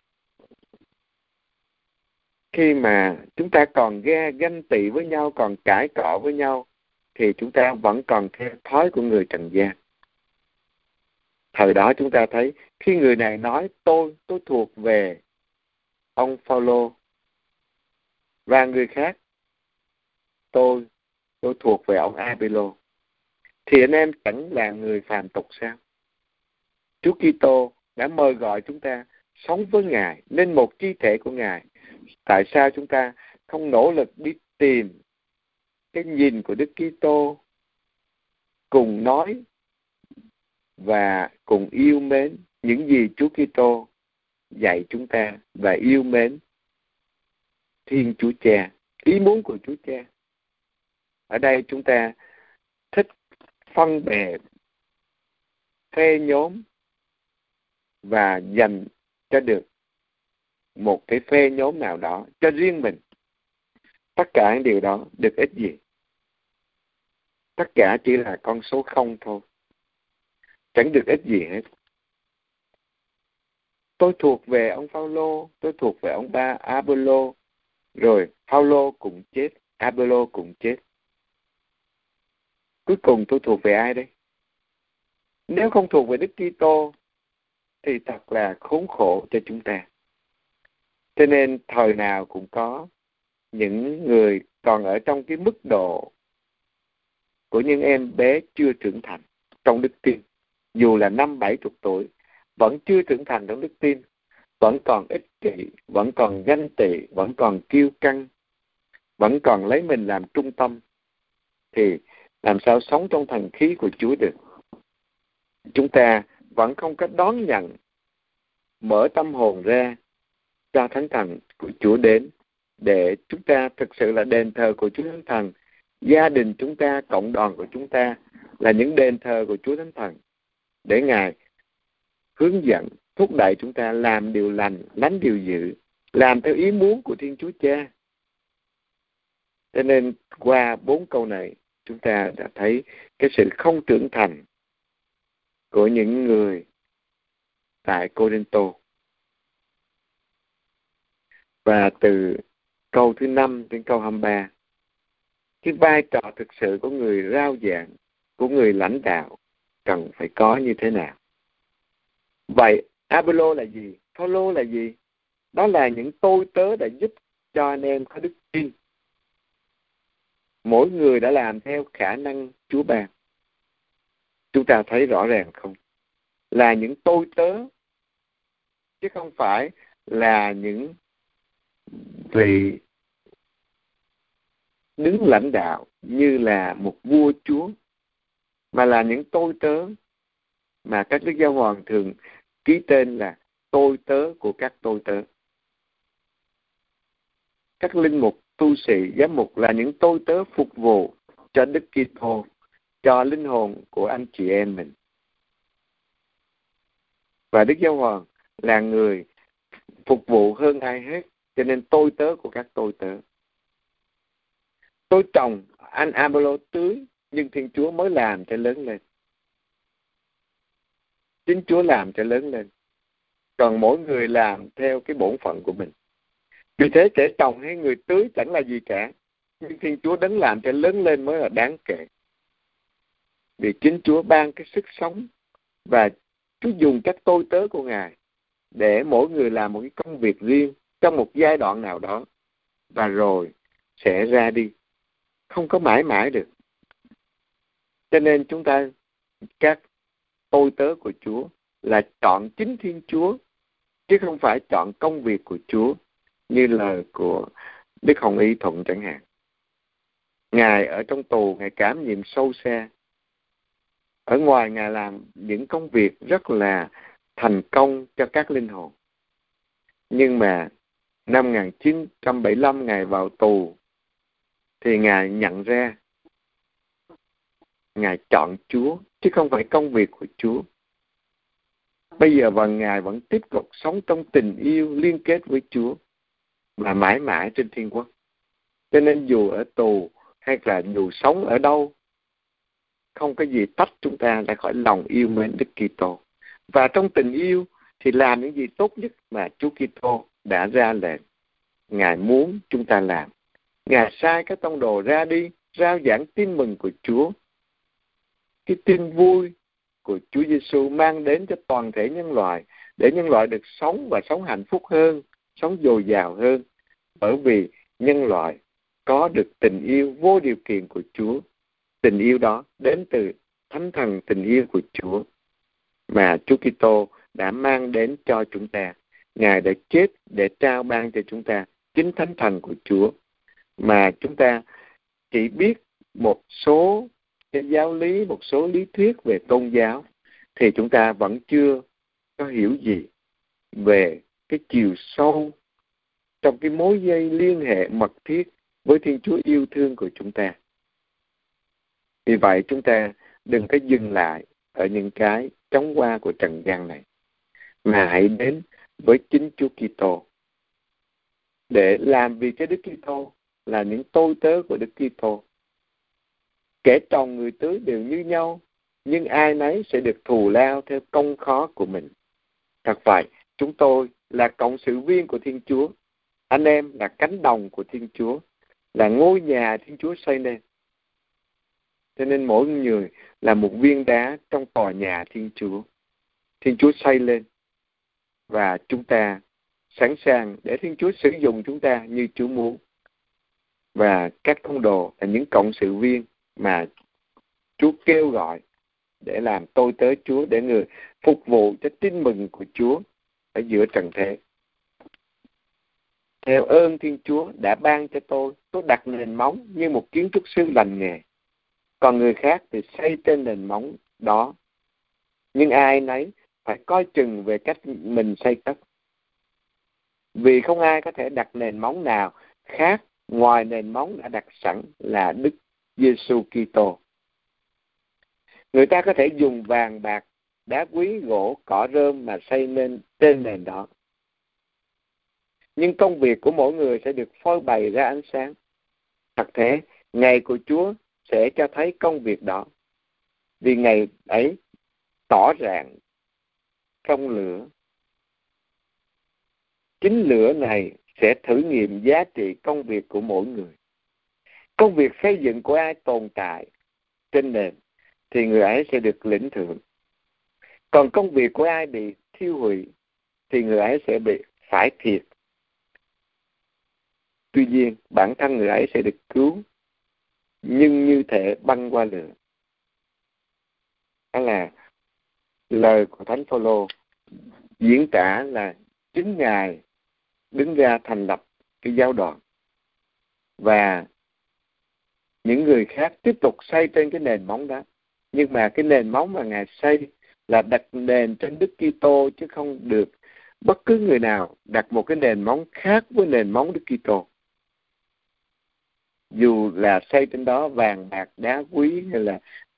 Khi mà chúng ta còn ghe ganh tị với nhau, còn cãi cọ với nhau, thì chúng ta vẫn còn theo thói của người trần gian. Thời đó chúng ta thấy khi người này nói tôi, tôi thuộc về ông Phaolô, và người khác tôi, tôi thuộc về ông Apollo, thì anh em chẳng là người phàm tục sao? Chúa Kitô đã mời gọi chúng ta sống với Ngài, nên một chi thể của Ngài. Tại sao chúng ta không nỗ lực đi tìm cái nhìn của Đức Kitô, cùng nói và cùng yêu mến những gì Chúa Kitô dạy chúng ta, và yêu mến Thiên Chúa Cha, ý muốn của Chúa Cha? Ở đây chúng ta thích phân bè, phê nhóm và dành cho được một cái phê nhóm nào đó cho riêng mình. Tất cả những điều đó được ích gì? Tất cả chỉ là con số không thôi, chẳng được ích gì hết. Tôi thuộc về ông Phaolô, tôi thuộc về ông ba Apollo, rồi Phaolô cũng chết, Apollo cũng chết. Cuối cùng tôi thuộc về ai đây? Nếu không thuộc về Đức Kitô thì thật là khốn khổ cho chúng ta. Cho nên thời nào cũng có những người còn ở trong cái mức độ của những em bé chưa trưởng thành trong đức tin. Dù là năm bảy chục tuổi, vẫn chưa trưởng thành trong đức tin, vẫn còn ích kỷ, vẫn còn ganh tị, vẫn còn kiêu căng, vẫn còn lấy mình làm trung tâm, thì làm sao sống trong thần khí của Chúa được? Chúng ta vẫn không có đón nhận, mở tâm hồn ra cho Thánh Thần của Chúa đến, để chúng ta thực sự là đền thờ của Chúa Thánh Thần. Gia đình chúng ta, cộng đoàn của chúng ta là những đền thờ của Chúa Thánh Thần, để Ngài hướng dẫn, thúc đẩy chúng ta làm điều lành, lánh điều dữ, làm theo ý muốn của Thiên Chúa Cha. Cho nên qua bốn câu này, chúng ta đã thấy cái sự không trưởng thành của những người tại Cô-rinh-tô. Và từ câu thứ năm đến câu hai mươi ba, cái vai trò thực sự của người rao giảng, của người lãnh đạo cần phải có như thế nào? Vậy Apollo là gì? Phaolô là gì? Đó là những tôi tớ đã giúp cho anh em có đức tin. Mỗi người đã làm theo khả năng Chúa ban. Chúng ta thấy rõ ràng không? Là những tôi tớ, chứ không phải là những vị đứng lãnh đạo như là một vua chúa, mà là những tôi tớ mà các đức giáo hoàng thường ký tên là tôi tớ của các tôi tớ. Các linh mục, tu sĩ, giám mục là những tôi tớ phục vụ cho Đức Kitô, cho linh hồn của anh chị em mình. Và Đức Giáo Hoàng là người phục vụ hơn ai hết, cho nên tôi tớ của các tôi tớ. Tôi trồng, anh Apollo tưới, nhưng Thiên Chúa mới làm cho lớn lên. Chính Chúa làm cho lớn lên. Còn mỗi người làm theo cái bổn phận của mình. Vì thế kẻ trồng hay người tưới chẳng là gì cả. Nhưng Thiên Chúa đấng làm cho lớn lên mới là đáng kể. Vì chính Chúa ban cái sức sống và Chúa dùng các tôi tớ của Ngài để mỗi người làm một cái công việc riêng trong một giai đoạn nào đó và rồi sẽ ra đi. Không có mãi mãi được. Cho nên chúng ta, các tôi tớ của Chúa là chọn chính Thiên Chúa chứ không phải chọn công việc của Chúa như lời của Đức Hồng Y Thuận chẳng hạn. Ngài ở trong tù, Ngài cảm nhiệm sâu xa. Ở ngoài Ngài làm những công việc rất là thành công cho các linh hồn. Nhưng mà năm một nghìn chín trăm bảy mươi lăm Ngài vào tù thì Ngài nhận ra Ngài chọn Chúa chứ không phải công việc của Chúa. Bây giờ và Ngài vẫn tiếp tục sống trong tình yêu liên kết với Chúa và mãi mãi trên thiên quốc. Cho nên dù ở tù hay là dù sống ở đâu, không có gì tách chúng ta ra khỏi lòng yêu mến Đức Kitô. Và trong tình yêu thì làm những gì tốt nhất mà Chúa Kitô đã ra lệnh. Ngài muốn chúng ta làm. Ngài sai các tông đồ ra đi, rao giảng tin mừng của Chúa. Cái tin vui của Chúa Giêsu mang đến cho toàn thể nhân loại, để nhân loại được sống và sống hạnh phúc hơn, sống dồi dào hơn, bởi vì nhân loại có được tình yêu vô điều kiện của Chúa. Tình yêu đó đến từ Thánh Thần tình yêu của Chúa mà Chúa Kitô đã mang đến cho chúng ta. Ngài đã chết để trao ban cho chúng ta chính Thánh Thần của Chúa, mà chúng ta chỉ biết một số cái giáo lý, một số lý thuyết về tôn giáo, thì chúng ta vẫn chưa có hiểu gì về cái chiều sâu trong cái mối dây liên hệ mật thiết với Thiên Chúa yêu thương của chúng ta. Vì vậy chúng ta đừng có dừng lại ở những cái chóng qua của trần gian này, mà hãy đến với chính Chúa Kitô để làm việc cho Đức Kitô, là những tôi tớ của Đức Kitô. Kẻ trồng người tưới đều như nhau, nhưng ai nấy sẽ được thù lao theo công khó của mình. Thật vậy, chúng tôi là cộng sự viên của Thiên Chúa. Anh em là cánh đồng của Thiên Chúa, là ngôi nhà Thiên Chúa xây nên. Cho nên mỗi người là một viên đá trong tòa nhà Thiên Chúa. Thiên Chúa xây lên. Và chúng ta sẵn sàng để Thiên Chúa sử dụng chúng ta như Chúa muốn. Và các tông đồ là những cộng sự viên mà Chúa kêu gọi để làm tôi tớ Chúa, để người phục vụ cho tin mừng của Chúa ở giữa trần thế. Theo ơn Thiên Chúa đã ban cho tôi, tôi đặt nền móng như một kiến trúc sư lành nghề. Còn người khác thì xây trên nền móng đó. Nhưng ai nấy phải coi chừng về cách mình xây cất. Vì không ai có thể đặt nền móng nào khác ngoài nền móng đã đặt sẵn là Đức Giêsu Kitô. Người ta có thể dùng vàng bạc, đá quý, gỗ, cỏ rơm mà xây nên trên nền đó. Nhưng công việc của mỗi người sẽ được phơi bày ra ánh sáng. Thật thế, ngày của Chúa sẽ cho thấy công việc đó. Vì ngày ấy tỏ ràng trong lửa. Chính lửa này sẽ thử nghiệm giá trị công việc của mỗi người. Công việc xây dựng của ai tồn tại trên nền thì người ấy sẽ được lĩnh thưởng. Còn công việc của ai bị thiêu hủy thì người ấy sẽ bị phải thiệt. Tuy nhiên, bản thân người ấy sẽ được cứu, nhưng như thể băng qua lửa. Đó là lời của Thánh Phaolô diễn tả là chính Ngài đứng ra thành lập cái giáo đoàn. Và những người khác tiếp tục xây trên cái nền móng đó. Nhưng mà cái nền móng mà Ngài xây là đặt nền trên Đức Kitô, chứ không được bất cứ người nào đặt một cái nền móng khác với nền móng Đức Kitô. Dù là xây trên đó vàng bạc đá quý hay là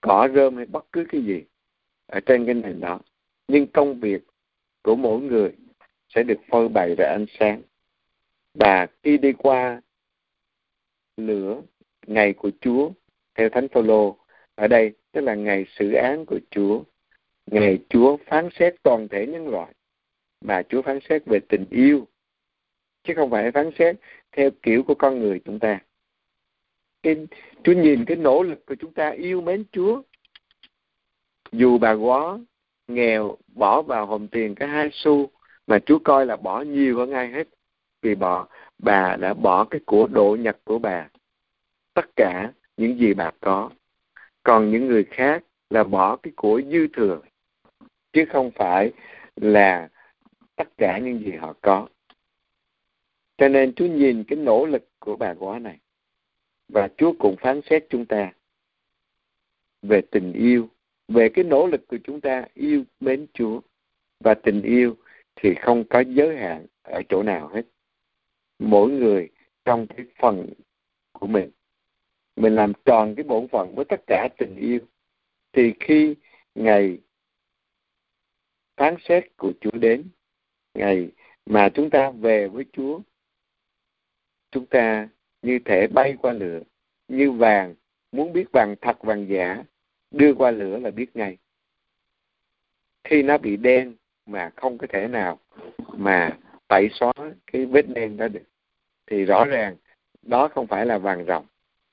cỏ rơm hay bất cứ cái gì ở trên cái nền đó. Nhưng công việc của mỗi người sẽ được phơi bày ra ánh sáng. Và khi đi qua lửa ngày của Chúa, theo Thánh Phaolô ở đây, tức là ngày xử án của Chúa, ngày Chúa phán xét toàn thể nhân loại, mà Chúa phán xét về tình yêu, chứ không phải phán xét theo kiểu của con người chúng ta. Cái, Chúa nhìn cái nỗ lực của chúng ta yêu mến Chúa. Dù bà quá nghèo bỏ vào hòm tiền cái hai xu, mà Chúa coi là bỏ nhiều hơn ai hết, vì bỏ bà đã bỏ cái của độ nhật của bà, tất cả những gì bà có. Còn những người khác là bỏ cái của dư thừa, chứ không phải là tất cả những gì họ có. Cho nên Chúa nhìn cái nỗ lực của bà quá này, và Chúa cũng phán xét chúng ta về tình yêu, về cái nỗ lực của chúng ta yêu mến Chúa. Và tình yêu thì không có giới hạn ở chỗ nào hết. Mỗi người trong cái phần của mình, mình làm tròn cái bổn phận với tất cả tình yêu, thì khi ngày phán xét của Chúa đến, ngày mà chúng ta về với Chúa, chúng ta như thể bay qua lửa, như vàng, muốn biết vàng thật vàng giả, đưa qua lửa là biết ngay. Khi nó bị đen mà không có thể nào mà tẩy xóa cái vết đen đó được, thì rõ ràng đó không phải là vàng ròng.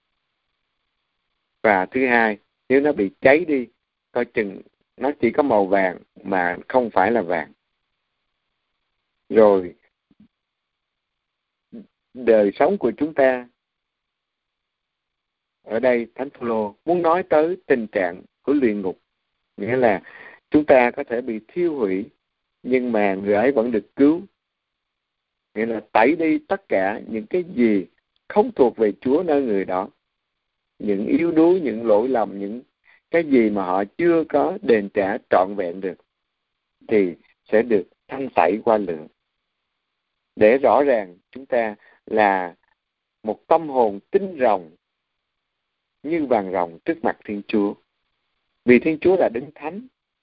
Và thứ hai, nếu nó bị cháy đi, coi chừng nó chỉ có màu vàng mà không phải là vàng. Rồi đời sống của chúng ta, ở đây Thánh Phaolô muốn nói tới tình trạng của luyện ngục, nghĩa là chúng ta có thể bị thiêu hủy, nhưng mà người ấy vẫn được cứu. Nghĩa là tẩy đi tất cả những cái gì không thuộc về Chúa nơi người đó, những yếu đuối, những lỗi lầm, những cái gì mà họ chưa có đền trả trọn vẹn được, thì sẽ được thanh tẩy qua lửa, để rõ ràng chúng ta là một tâm hồn tinh rồng như vàng ròng trước mặt Thiên Chúa. Vì Thiên Chúa là Đấng Thánh.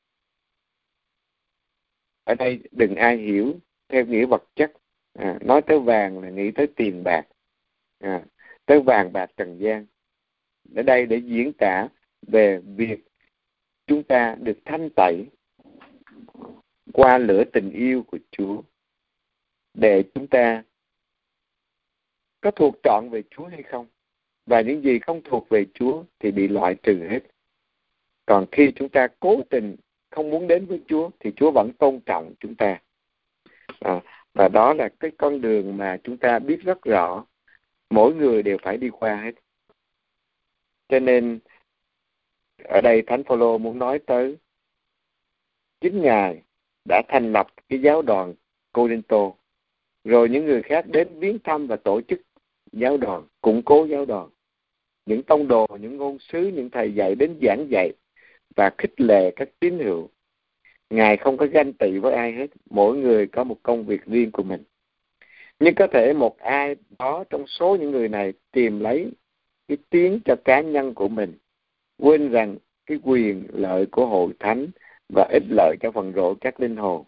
Ở đây đừng ai hiểu theo nghĩa vật chất. À, nói tới vàng là nghĩ tới tiền bạc, à, tới vàng bạc trần gian. Ở đây để diễn tả về việc chúng ta được thanh tẩy qua lửa tình yêu của Chúa, để chúng ta có thuộc trọn về Chúa hay không. Và những gì không thuộc về Chúa thì bị loại trừ hết. Còn khi chúng ta cố tình không muốn đến với Chúa thì Chúa vẫn tôn trọng chúng ta. À, và đó là cái con đường mà chúng ta biết rất rõ, mỗi người đều phải đi qua hết. Cho nên ở đây Thánh Phaolô muốn nói tới chính Ngài đã thành lập cái giáo đoàn Cô-rinh-tô, rồi những người khác đến viếng thăm và tổ chức giáo đoàn, củng cố giáo đoàn. Những tông đồ, những ngôn sứ, những thầy dạy đến giảng dạy và khích lệ các tín hữu. Ngài không có ganh tị với ai hết, mỗi người có một công việc riêng của mình. Nhưng có thể một ai đó trong số những người này tìm lấy cái tiếng cho cá nhân của mình, quên rằng cái quyền lợi của hội thánh và ích lợi cho phần rộ các linh hồn.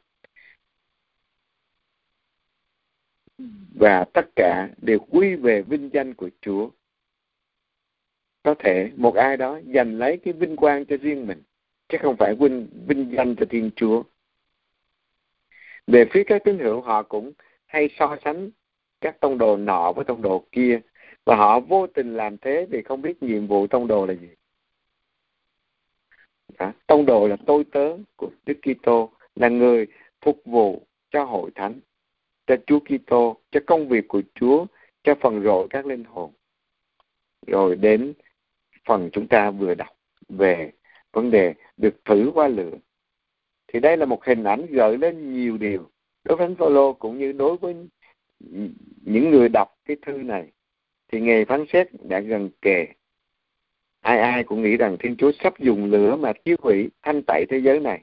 Và tất cả đều quy về vinh danh của Chúa. Có thể một ai đó giành lấy cái vinh quang cho riêng mình, chứ không phải vinh, vinh danh cho Thiên Chúa. Về phía các tín hữu, họ cũng hay so sánh các tông đồ nọ với tông đồ kia, và họ vô tình làm thế vì không biết nhiệm vụ tông đồ là gì. Đó, tông đồ là tôi tớ của Đức Kitô, là người phục vụ cho hội thánh, cho Chúa Kitô, cho công việc của Chúa, cho phần rộ các linh hồn. Rồi đến phần chúng ta vừa đọc về vấn đề được thử qua lửa, thì đây là một hình ảnh gợi lên nhiều điều đối với Thánh Phaolô cũng như đối với những người đọc cái thư này. Thì ngày phán xét đã gần kề. Ai ai cũng nghĩ rằng Thiên Chúa sắp dùng lửa mà tiêu hủy, thanh tẩy thế giới này.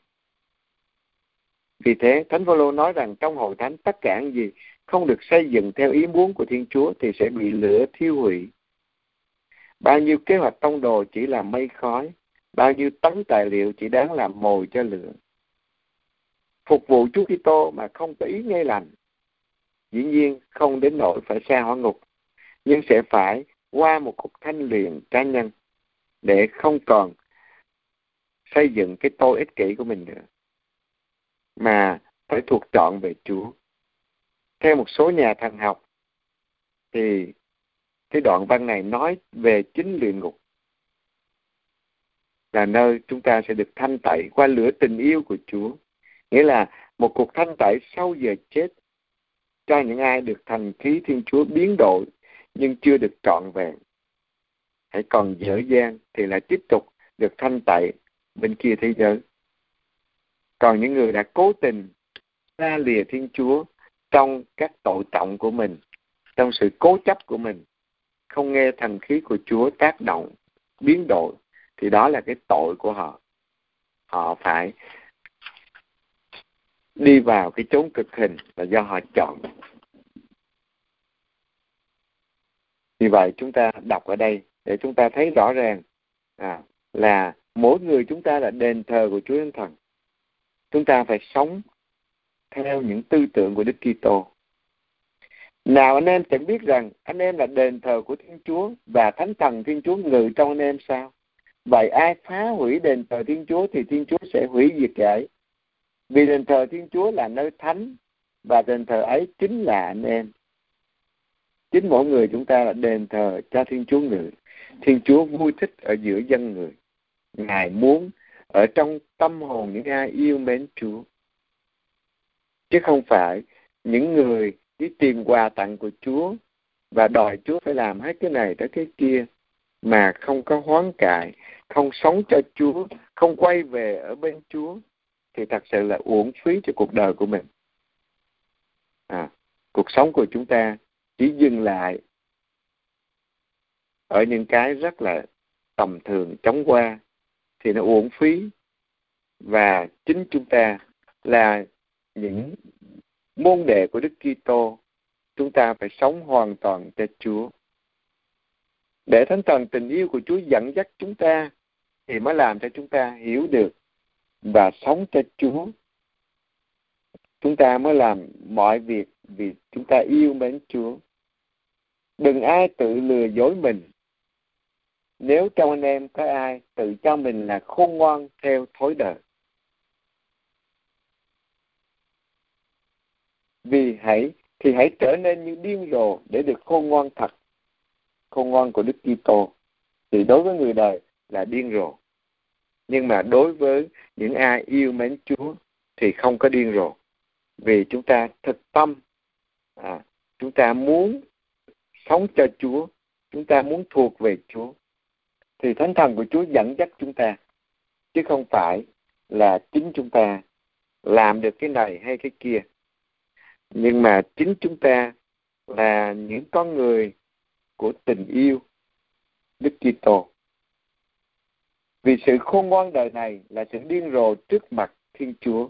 Vì thế Thánh Phaolô nói rằng trong hội thánh tất cả những gì không được xây dựng theo ý muốn của Thiên Chúa thì sẽ bị lửa thiêu hủy. Bao nhiêu kế hoạch tông đồ chỉ là mây khói, bao nhiêu tấn tài liệu chỉ đáng làm mồi cho lửa. Phục vụ Chúa Kitô mà không có ý nghe lành, dĩ nhiên không đến nỗi phải xa hỏa ngục, nhưng sẽ phải qua một cuộc thanh luyện cá nhân để không còn xây dựng cái tôi ích kỷ của mình nữa, mà phải thuộc trọn về Chúa. Theo một số nhà thần học thì cái đoạn văn này nói về chính luyện ngục, là nơi chúng ta sẽ được thanh tẩy qua lửa tình yêu của Chúa. Nghĩa là một cuộc thanh tẩy sau giờ chết cho những ai được thành khí Thiên Chúa biến đổi nhưng chưa được trọn vẹn. Hãy còn dở dang thì lại tiếp tục được thanh tẩy bên kia thế giới. Còn những người đã cố tình xa lìa Thiên Chúa trong các tội trọng của mình, trong sự cố chấp của mình, không nghe thần khí của Chúa tác động, biến đổi, thì đó là cái tội của họ. Họ phải đi vào cái chốn cực hình là do họ chọn. Vì vậy chúng ta đọc ở đây để chúng ta thấy rõ ràng à, là mỗi người chúng ta là đền thờ của Chúa Thánh Thần. Chúng ta phải sống theo những tư tưởng của Đức Kitô. Nào anh em chẳng biết rằng anh em là đền thờ của Thiên Chúa và Thánh Thần Thiên Chúa ngự trong anh em sao? Vậy ai phá hủy đền thờ Thiên Chúa thì Thiên Chúa sẽ hủy diệt kẻ ấy. Vì đền thờ Thiên Chúa là nơi thánh và đền thờ ấy chính là anh em. Chính mỗi người chúng ta là đền thờ cho Thiên Chúa ngự. Thiên Chúa vui thích ở giữa dân người. Ngài muốn ở trong tâm hồn những ai yêu mến Chúa, chứ không phải những người chỉ tìm quà tặng của Chúa và đòi Chúa phải làm hết cái này tới cái kia mà không có hoán cải, không sống cho Chúa, không quay về ở bên Chúa, thì thật sự là uổng phí cho cuộc đời của mình. À, cuộc sống của chúng ta chỉ dừng lại ở những cái rất là tầm thường chóng qua thì nó uổng phí. Và chính chúng ta là những môn đệ của Đức Kitô, chúng ta phải sống hoàn toàn cho Chúa. Để Thánh Thần tình yêu của Chúa dẫn dắt chúng ta thì mới làm cho chúng ta hiểu được và sống cho Chúa. Chúng ta mới làm mọi việc vì chúng ta yêu mến Chúa. Đừng ai tự lừa dối mình. Nếu trong anh em có ai tự cho mình là khôn ngoan theo thói đời. Vì hãy thì hãy trở nên như điên rồ để được khôn ngoan thật. Khôn ngoan của Đức Kitô thì đối với người đời là điên rồ. Nhưng mà đối với những ai yêu mến Chúa thì không có điên rồ. Vì chúng ta thực tâm, à, chúng ta muốn sống cho Chúa, chúng ta muốn thuộc về Chúa, thì Thánh Thần của Chúa dẫn dắt chúng ta, chứ không phải là chính chúng ta làm được cái này hay cái kia. Nhưng mà chính chúng ta là những con người của tình yêu Đức Kitô. Vì sự khôn ngoan đời này là sự điên rồ trước mặt Thiên Chúa.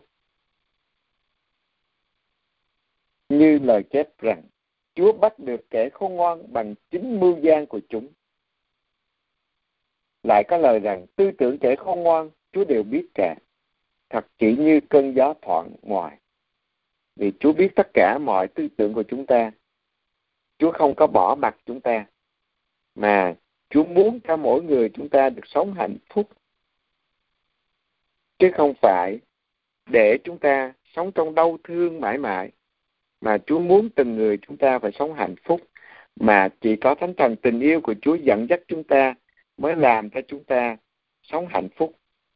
Như lời chép rằng, Chúa bắt được kẻ khôn ngoan bằng chính mưu gian của chúng. Lại có lời rằng, tư tưởng kẻ khôn ngoan, Chúa đều biết cả. Thật chỉ như cơn gió thoảng ngoài. Vì Chúa biết tất cả mọi tư tưởng của chúng ta. Chúa không có bỏ mặc chúng ta, mà Chúa muốn cho mỗi người chúng ta được sống hạnh phúc, chứ không phải để chúng ta sống trong đau thương mãi mãi, mà Chúa muốn từng người chúng ta phải sống hạnh phúc, mà chỉ có Thánh Thần tình yêu của Chúa dẫn dắt chúng ta mới làm cho chúng ta sống hạnh phúc.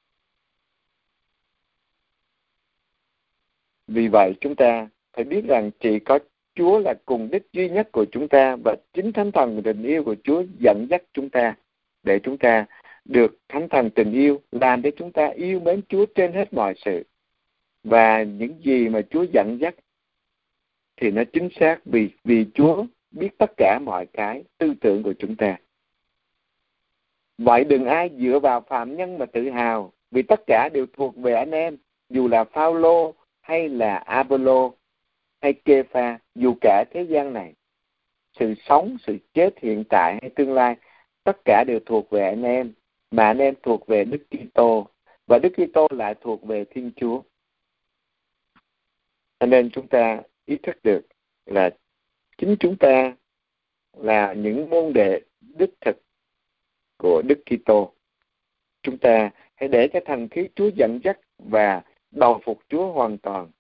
Vì vậy chúng ta phải biết rằng chỉ có Chúa là cùng đích duy nhất của chúng ta, và chính Thánh Thần tình yêu của Chúa dẫn dắt chúng ta để chúng ta được Thánh Thần tình yêu làm để chúng ta yêu mến Chúa trên hết mọi sự. Và những gì mà Chúa dẫn dắt thì nó chính xác, vì vì Chúa biết tất cả mọi cái tư tưởng của chúng ta. Vậy đừng ai dựa vào phàm nhân mà tự hào, vì tất cả đều thuộc về anh em, dù là Phao-lô hay là A-pô-lô hay Kê-pha, dù cả thế gian này. Sự sống, sự chết hiện tại hay tương lai, tất cả đều thuộc về anh em. mà anh em thuộc về Đức Kitô, và Đức Kitô lại thuộc về Thiên Chúa. Cho nên chúng ta ý thức được là chính chúng ta là những môn đệ đích thực của Đức Kitô. Chúng ta hãy để cho thần khí Chúa dẫn dắt và đầu phục Chúa hoàn toàn.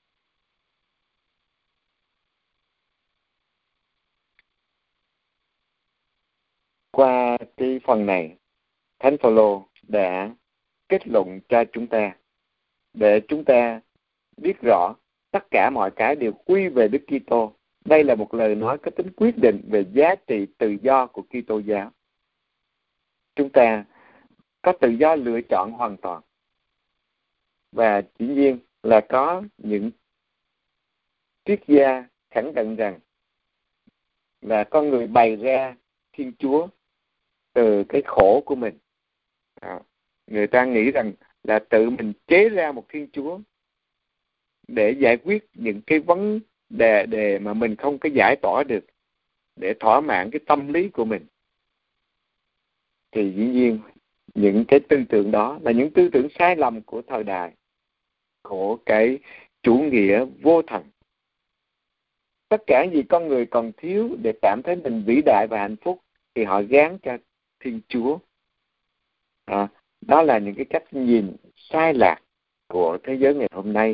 Qua cái phần này, Thánh Phaolô đã kết luận cho chúng ta để chúng ta biết rõ tất cả mọi cái đều quy về Đức Kitô. Đây là một lời nói có tính quyết định về giá trị tự do của Kitô giáo. Chúng ta có tự do lựa chọn hoàn toàn. Và dĩ nhiên là có những triết gia khẳng định rằng là con người bày ra Thiên Chúa từ cái khổ của mình. À, người ta nghĩ rằng là tự mình chế ra một Thiên Chúa để giải quyết những cái vấn đề, đề mà mình không có giải tỏa được, để thỏa mãn cái tâm lý của mình. Thì dĩ nhiên những cái tư tưởng đó là những tư tưởng sai lầm của thời đại, của cái chủ nghĩa vô thần. Tất cả gì con người còn thiếu để cảm thấy mình vĩ đại và hạnh phúc thì họ gán cho Thiên Chúa. À, đó là những cái cách nhìn sai lạc của thế giới ngày hôm nay.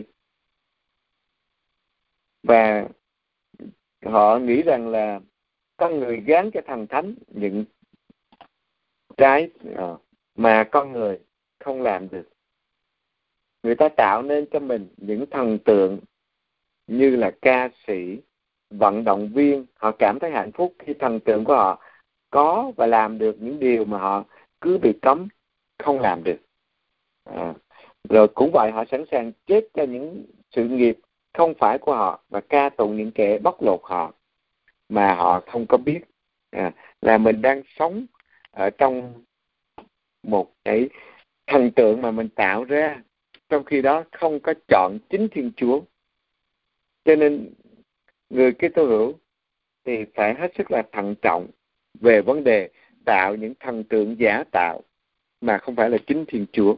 Và họ nghĩ rằng là con người gán cho thần thánh những cái mà con người không làm được. Người ta tạo nên cho mình những thần tượng như là ca sĩ, vận động viên. Họ cảm thấy hạnh phúc khi thần tượng của họ có và làm được những điều mà họ cứ bị cấm không làm được. À, rồi cũng vậy, họ sẵn sàng chết cho những sự nghiệp không phải của họ và ca tụng những kẻ bóc lột họ mà họ không có biết. À, là mình đang sống ở trong một cái thần tượng mà mình tạo ra, trong khi đó không có chọn chính Thiên Chúa. Cho nên người Kitô hữu thì phải hết sức là thận trọng về vấn đề tạo những thần tượng giả tạo mà không phải là chính Thiên Chúa.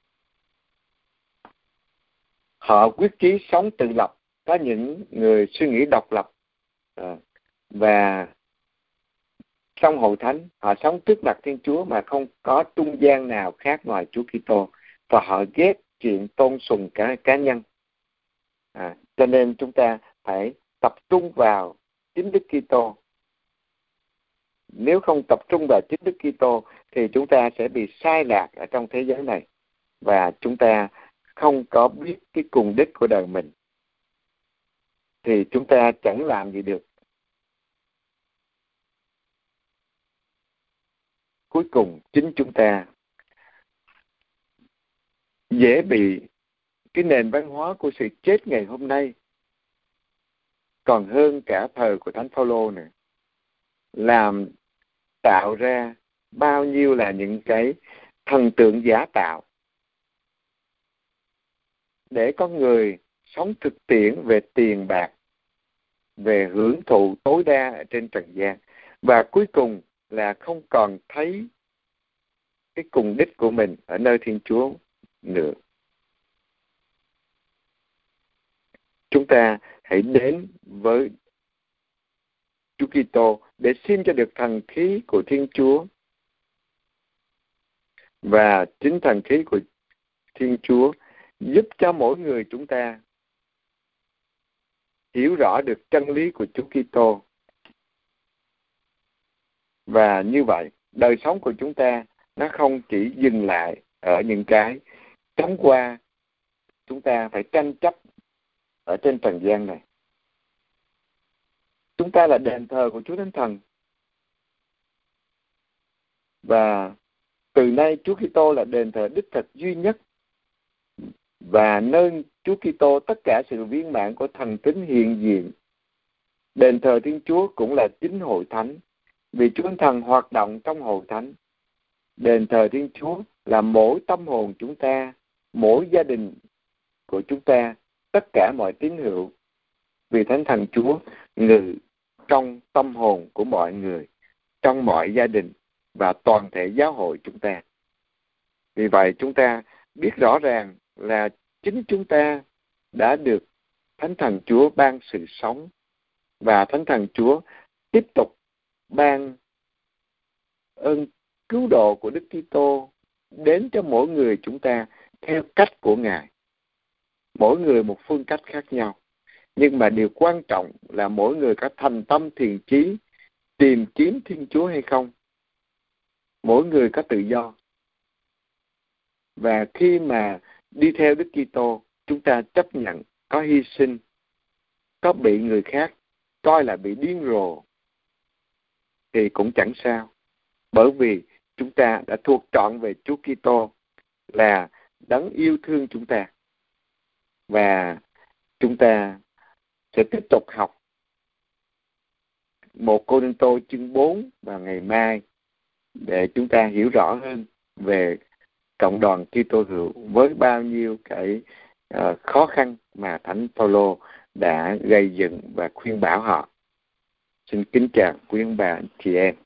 Họ quyết chí sống tự lập, có những người suy nghĩ độc lập, à, và trong hội thánh họ sống trước mặt Thiên Chúa mà không có trung gian nào khác ngoài Chúa Kitô, và họ ghét chuyện tôn sùng cá, cá nhân. À, cho nên chúng ta phải tập trung vào chính Đức Kitô. Nếu không tập trung vào chính Đức Kitô thì chúng ta sẽ bị sai lạc ở trong thế giới này, và chúng ta không có biết cái cùng đích của đời mình, thì chúng ta chẳng làm gì được. Cuối cùng chính chúng ta dễ bị cái nền văn hóa của sự chết ngày hôm nay, còn hơn cả thời của Thánh Phaolô này, làm tạo ra bao nhiêu là những cái thần tượng giả tạo để con người sống thực tiễn về tiền bạc, về hưởng thụ tối đa ở trên trần gian, và cuối cùng là không còn thấy cái cùng đích của mình ở nơi Thiên Chúa nữa. Chúng ta hãy đến với Chúa Kitô để xin cho được thần khí của Thiên Chúa, và chính thần khí của Thiên Chúa giúp cho mỗi người chúng ta hiểu rõ được chân lý của Chúa Kitô. Và như vậy, đời sống của chúng ta nó không chỉ dừng lại ở những cái chóng qua chúng ta phải tranh chấp ở trên trần gian này. Chúng ta là đền thờ của Chúa Thánh Thần, và từ nay Chúa Kitô là đền thờ đích thực duy nhất, và nơi Chúa Kitô tất cả sự viên mãn của thần tính hiện diện. Đền thờ Thiên Chúa cũng là chính hội thánh, vì Chúa Thánh Thần hoạt động trong hội thánh. Đền thờ Thiên Chúa là mỗi tâm hồn chúng ta, mỗi gia đình của chúng ta, tất cả mọi tín hữu, vì Thánh Thần Chúa ngự trong tâm hồn của mọi người, trong mọi gia đình và toàn thể giáo hội chúng ta. Vì vậy chúng ta biết rõ ràng là chính chúng ta đã được Thánh Thần Chúa ban sự sống, và Thánh Thần Chúa tiếp tục ban ơn cứu độ của Đức Kitô đến cho mỗi người chúng ta theo cách của Ngài. Mỗi người một phương cách khác nhau. Nhưng mà điều quan trọng là mỗi người có thành tâm thiền chí tìm kiếm Thiên Chúa hay không. Mỗi người có tự do. Và khi mà đi theo Đức Kitô, chúng ta chấp nhận có hy sinh, có bị người khác coi là bị điên rồ, thì cũng chẳng sao. Bởi vì chúng ta đã thuộc trọn về Chúa Kitô là đấng yêu thương chúng ta. Và chúng ta sẽ tiếp tục học một Cô-rinh-tô chương bốn vào ngày mai để chúng ta hiểu rõ hơn về cộng đoàn Kitô hữu với bao nhiêu cái uh, khó khăn mà Thánh Phaolô đã gây dựng và khuyên bảo họ. Xin kính chào quý ông bà chị em.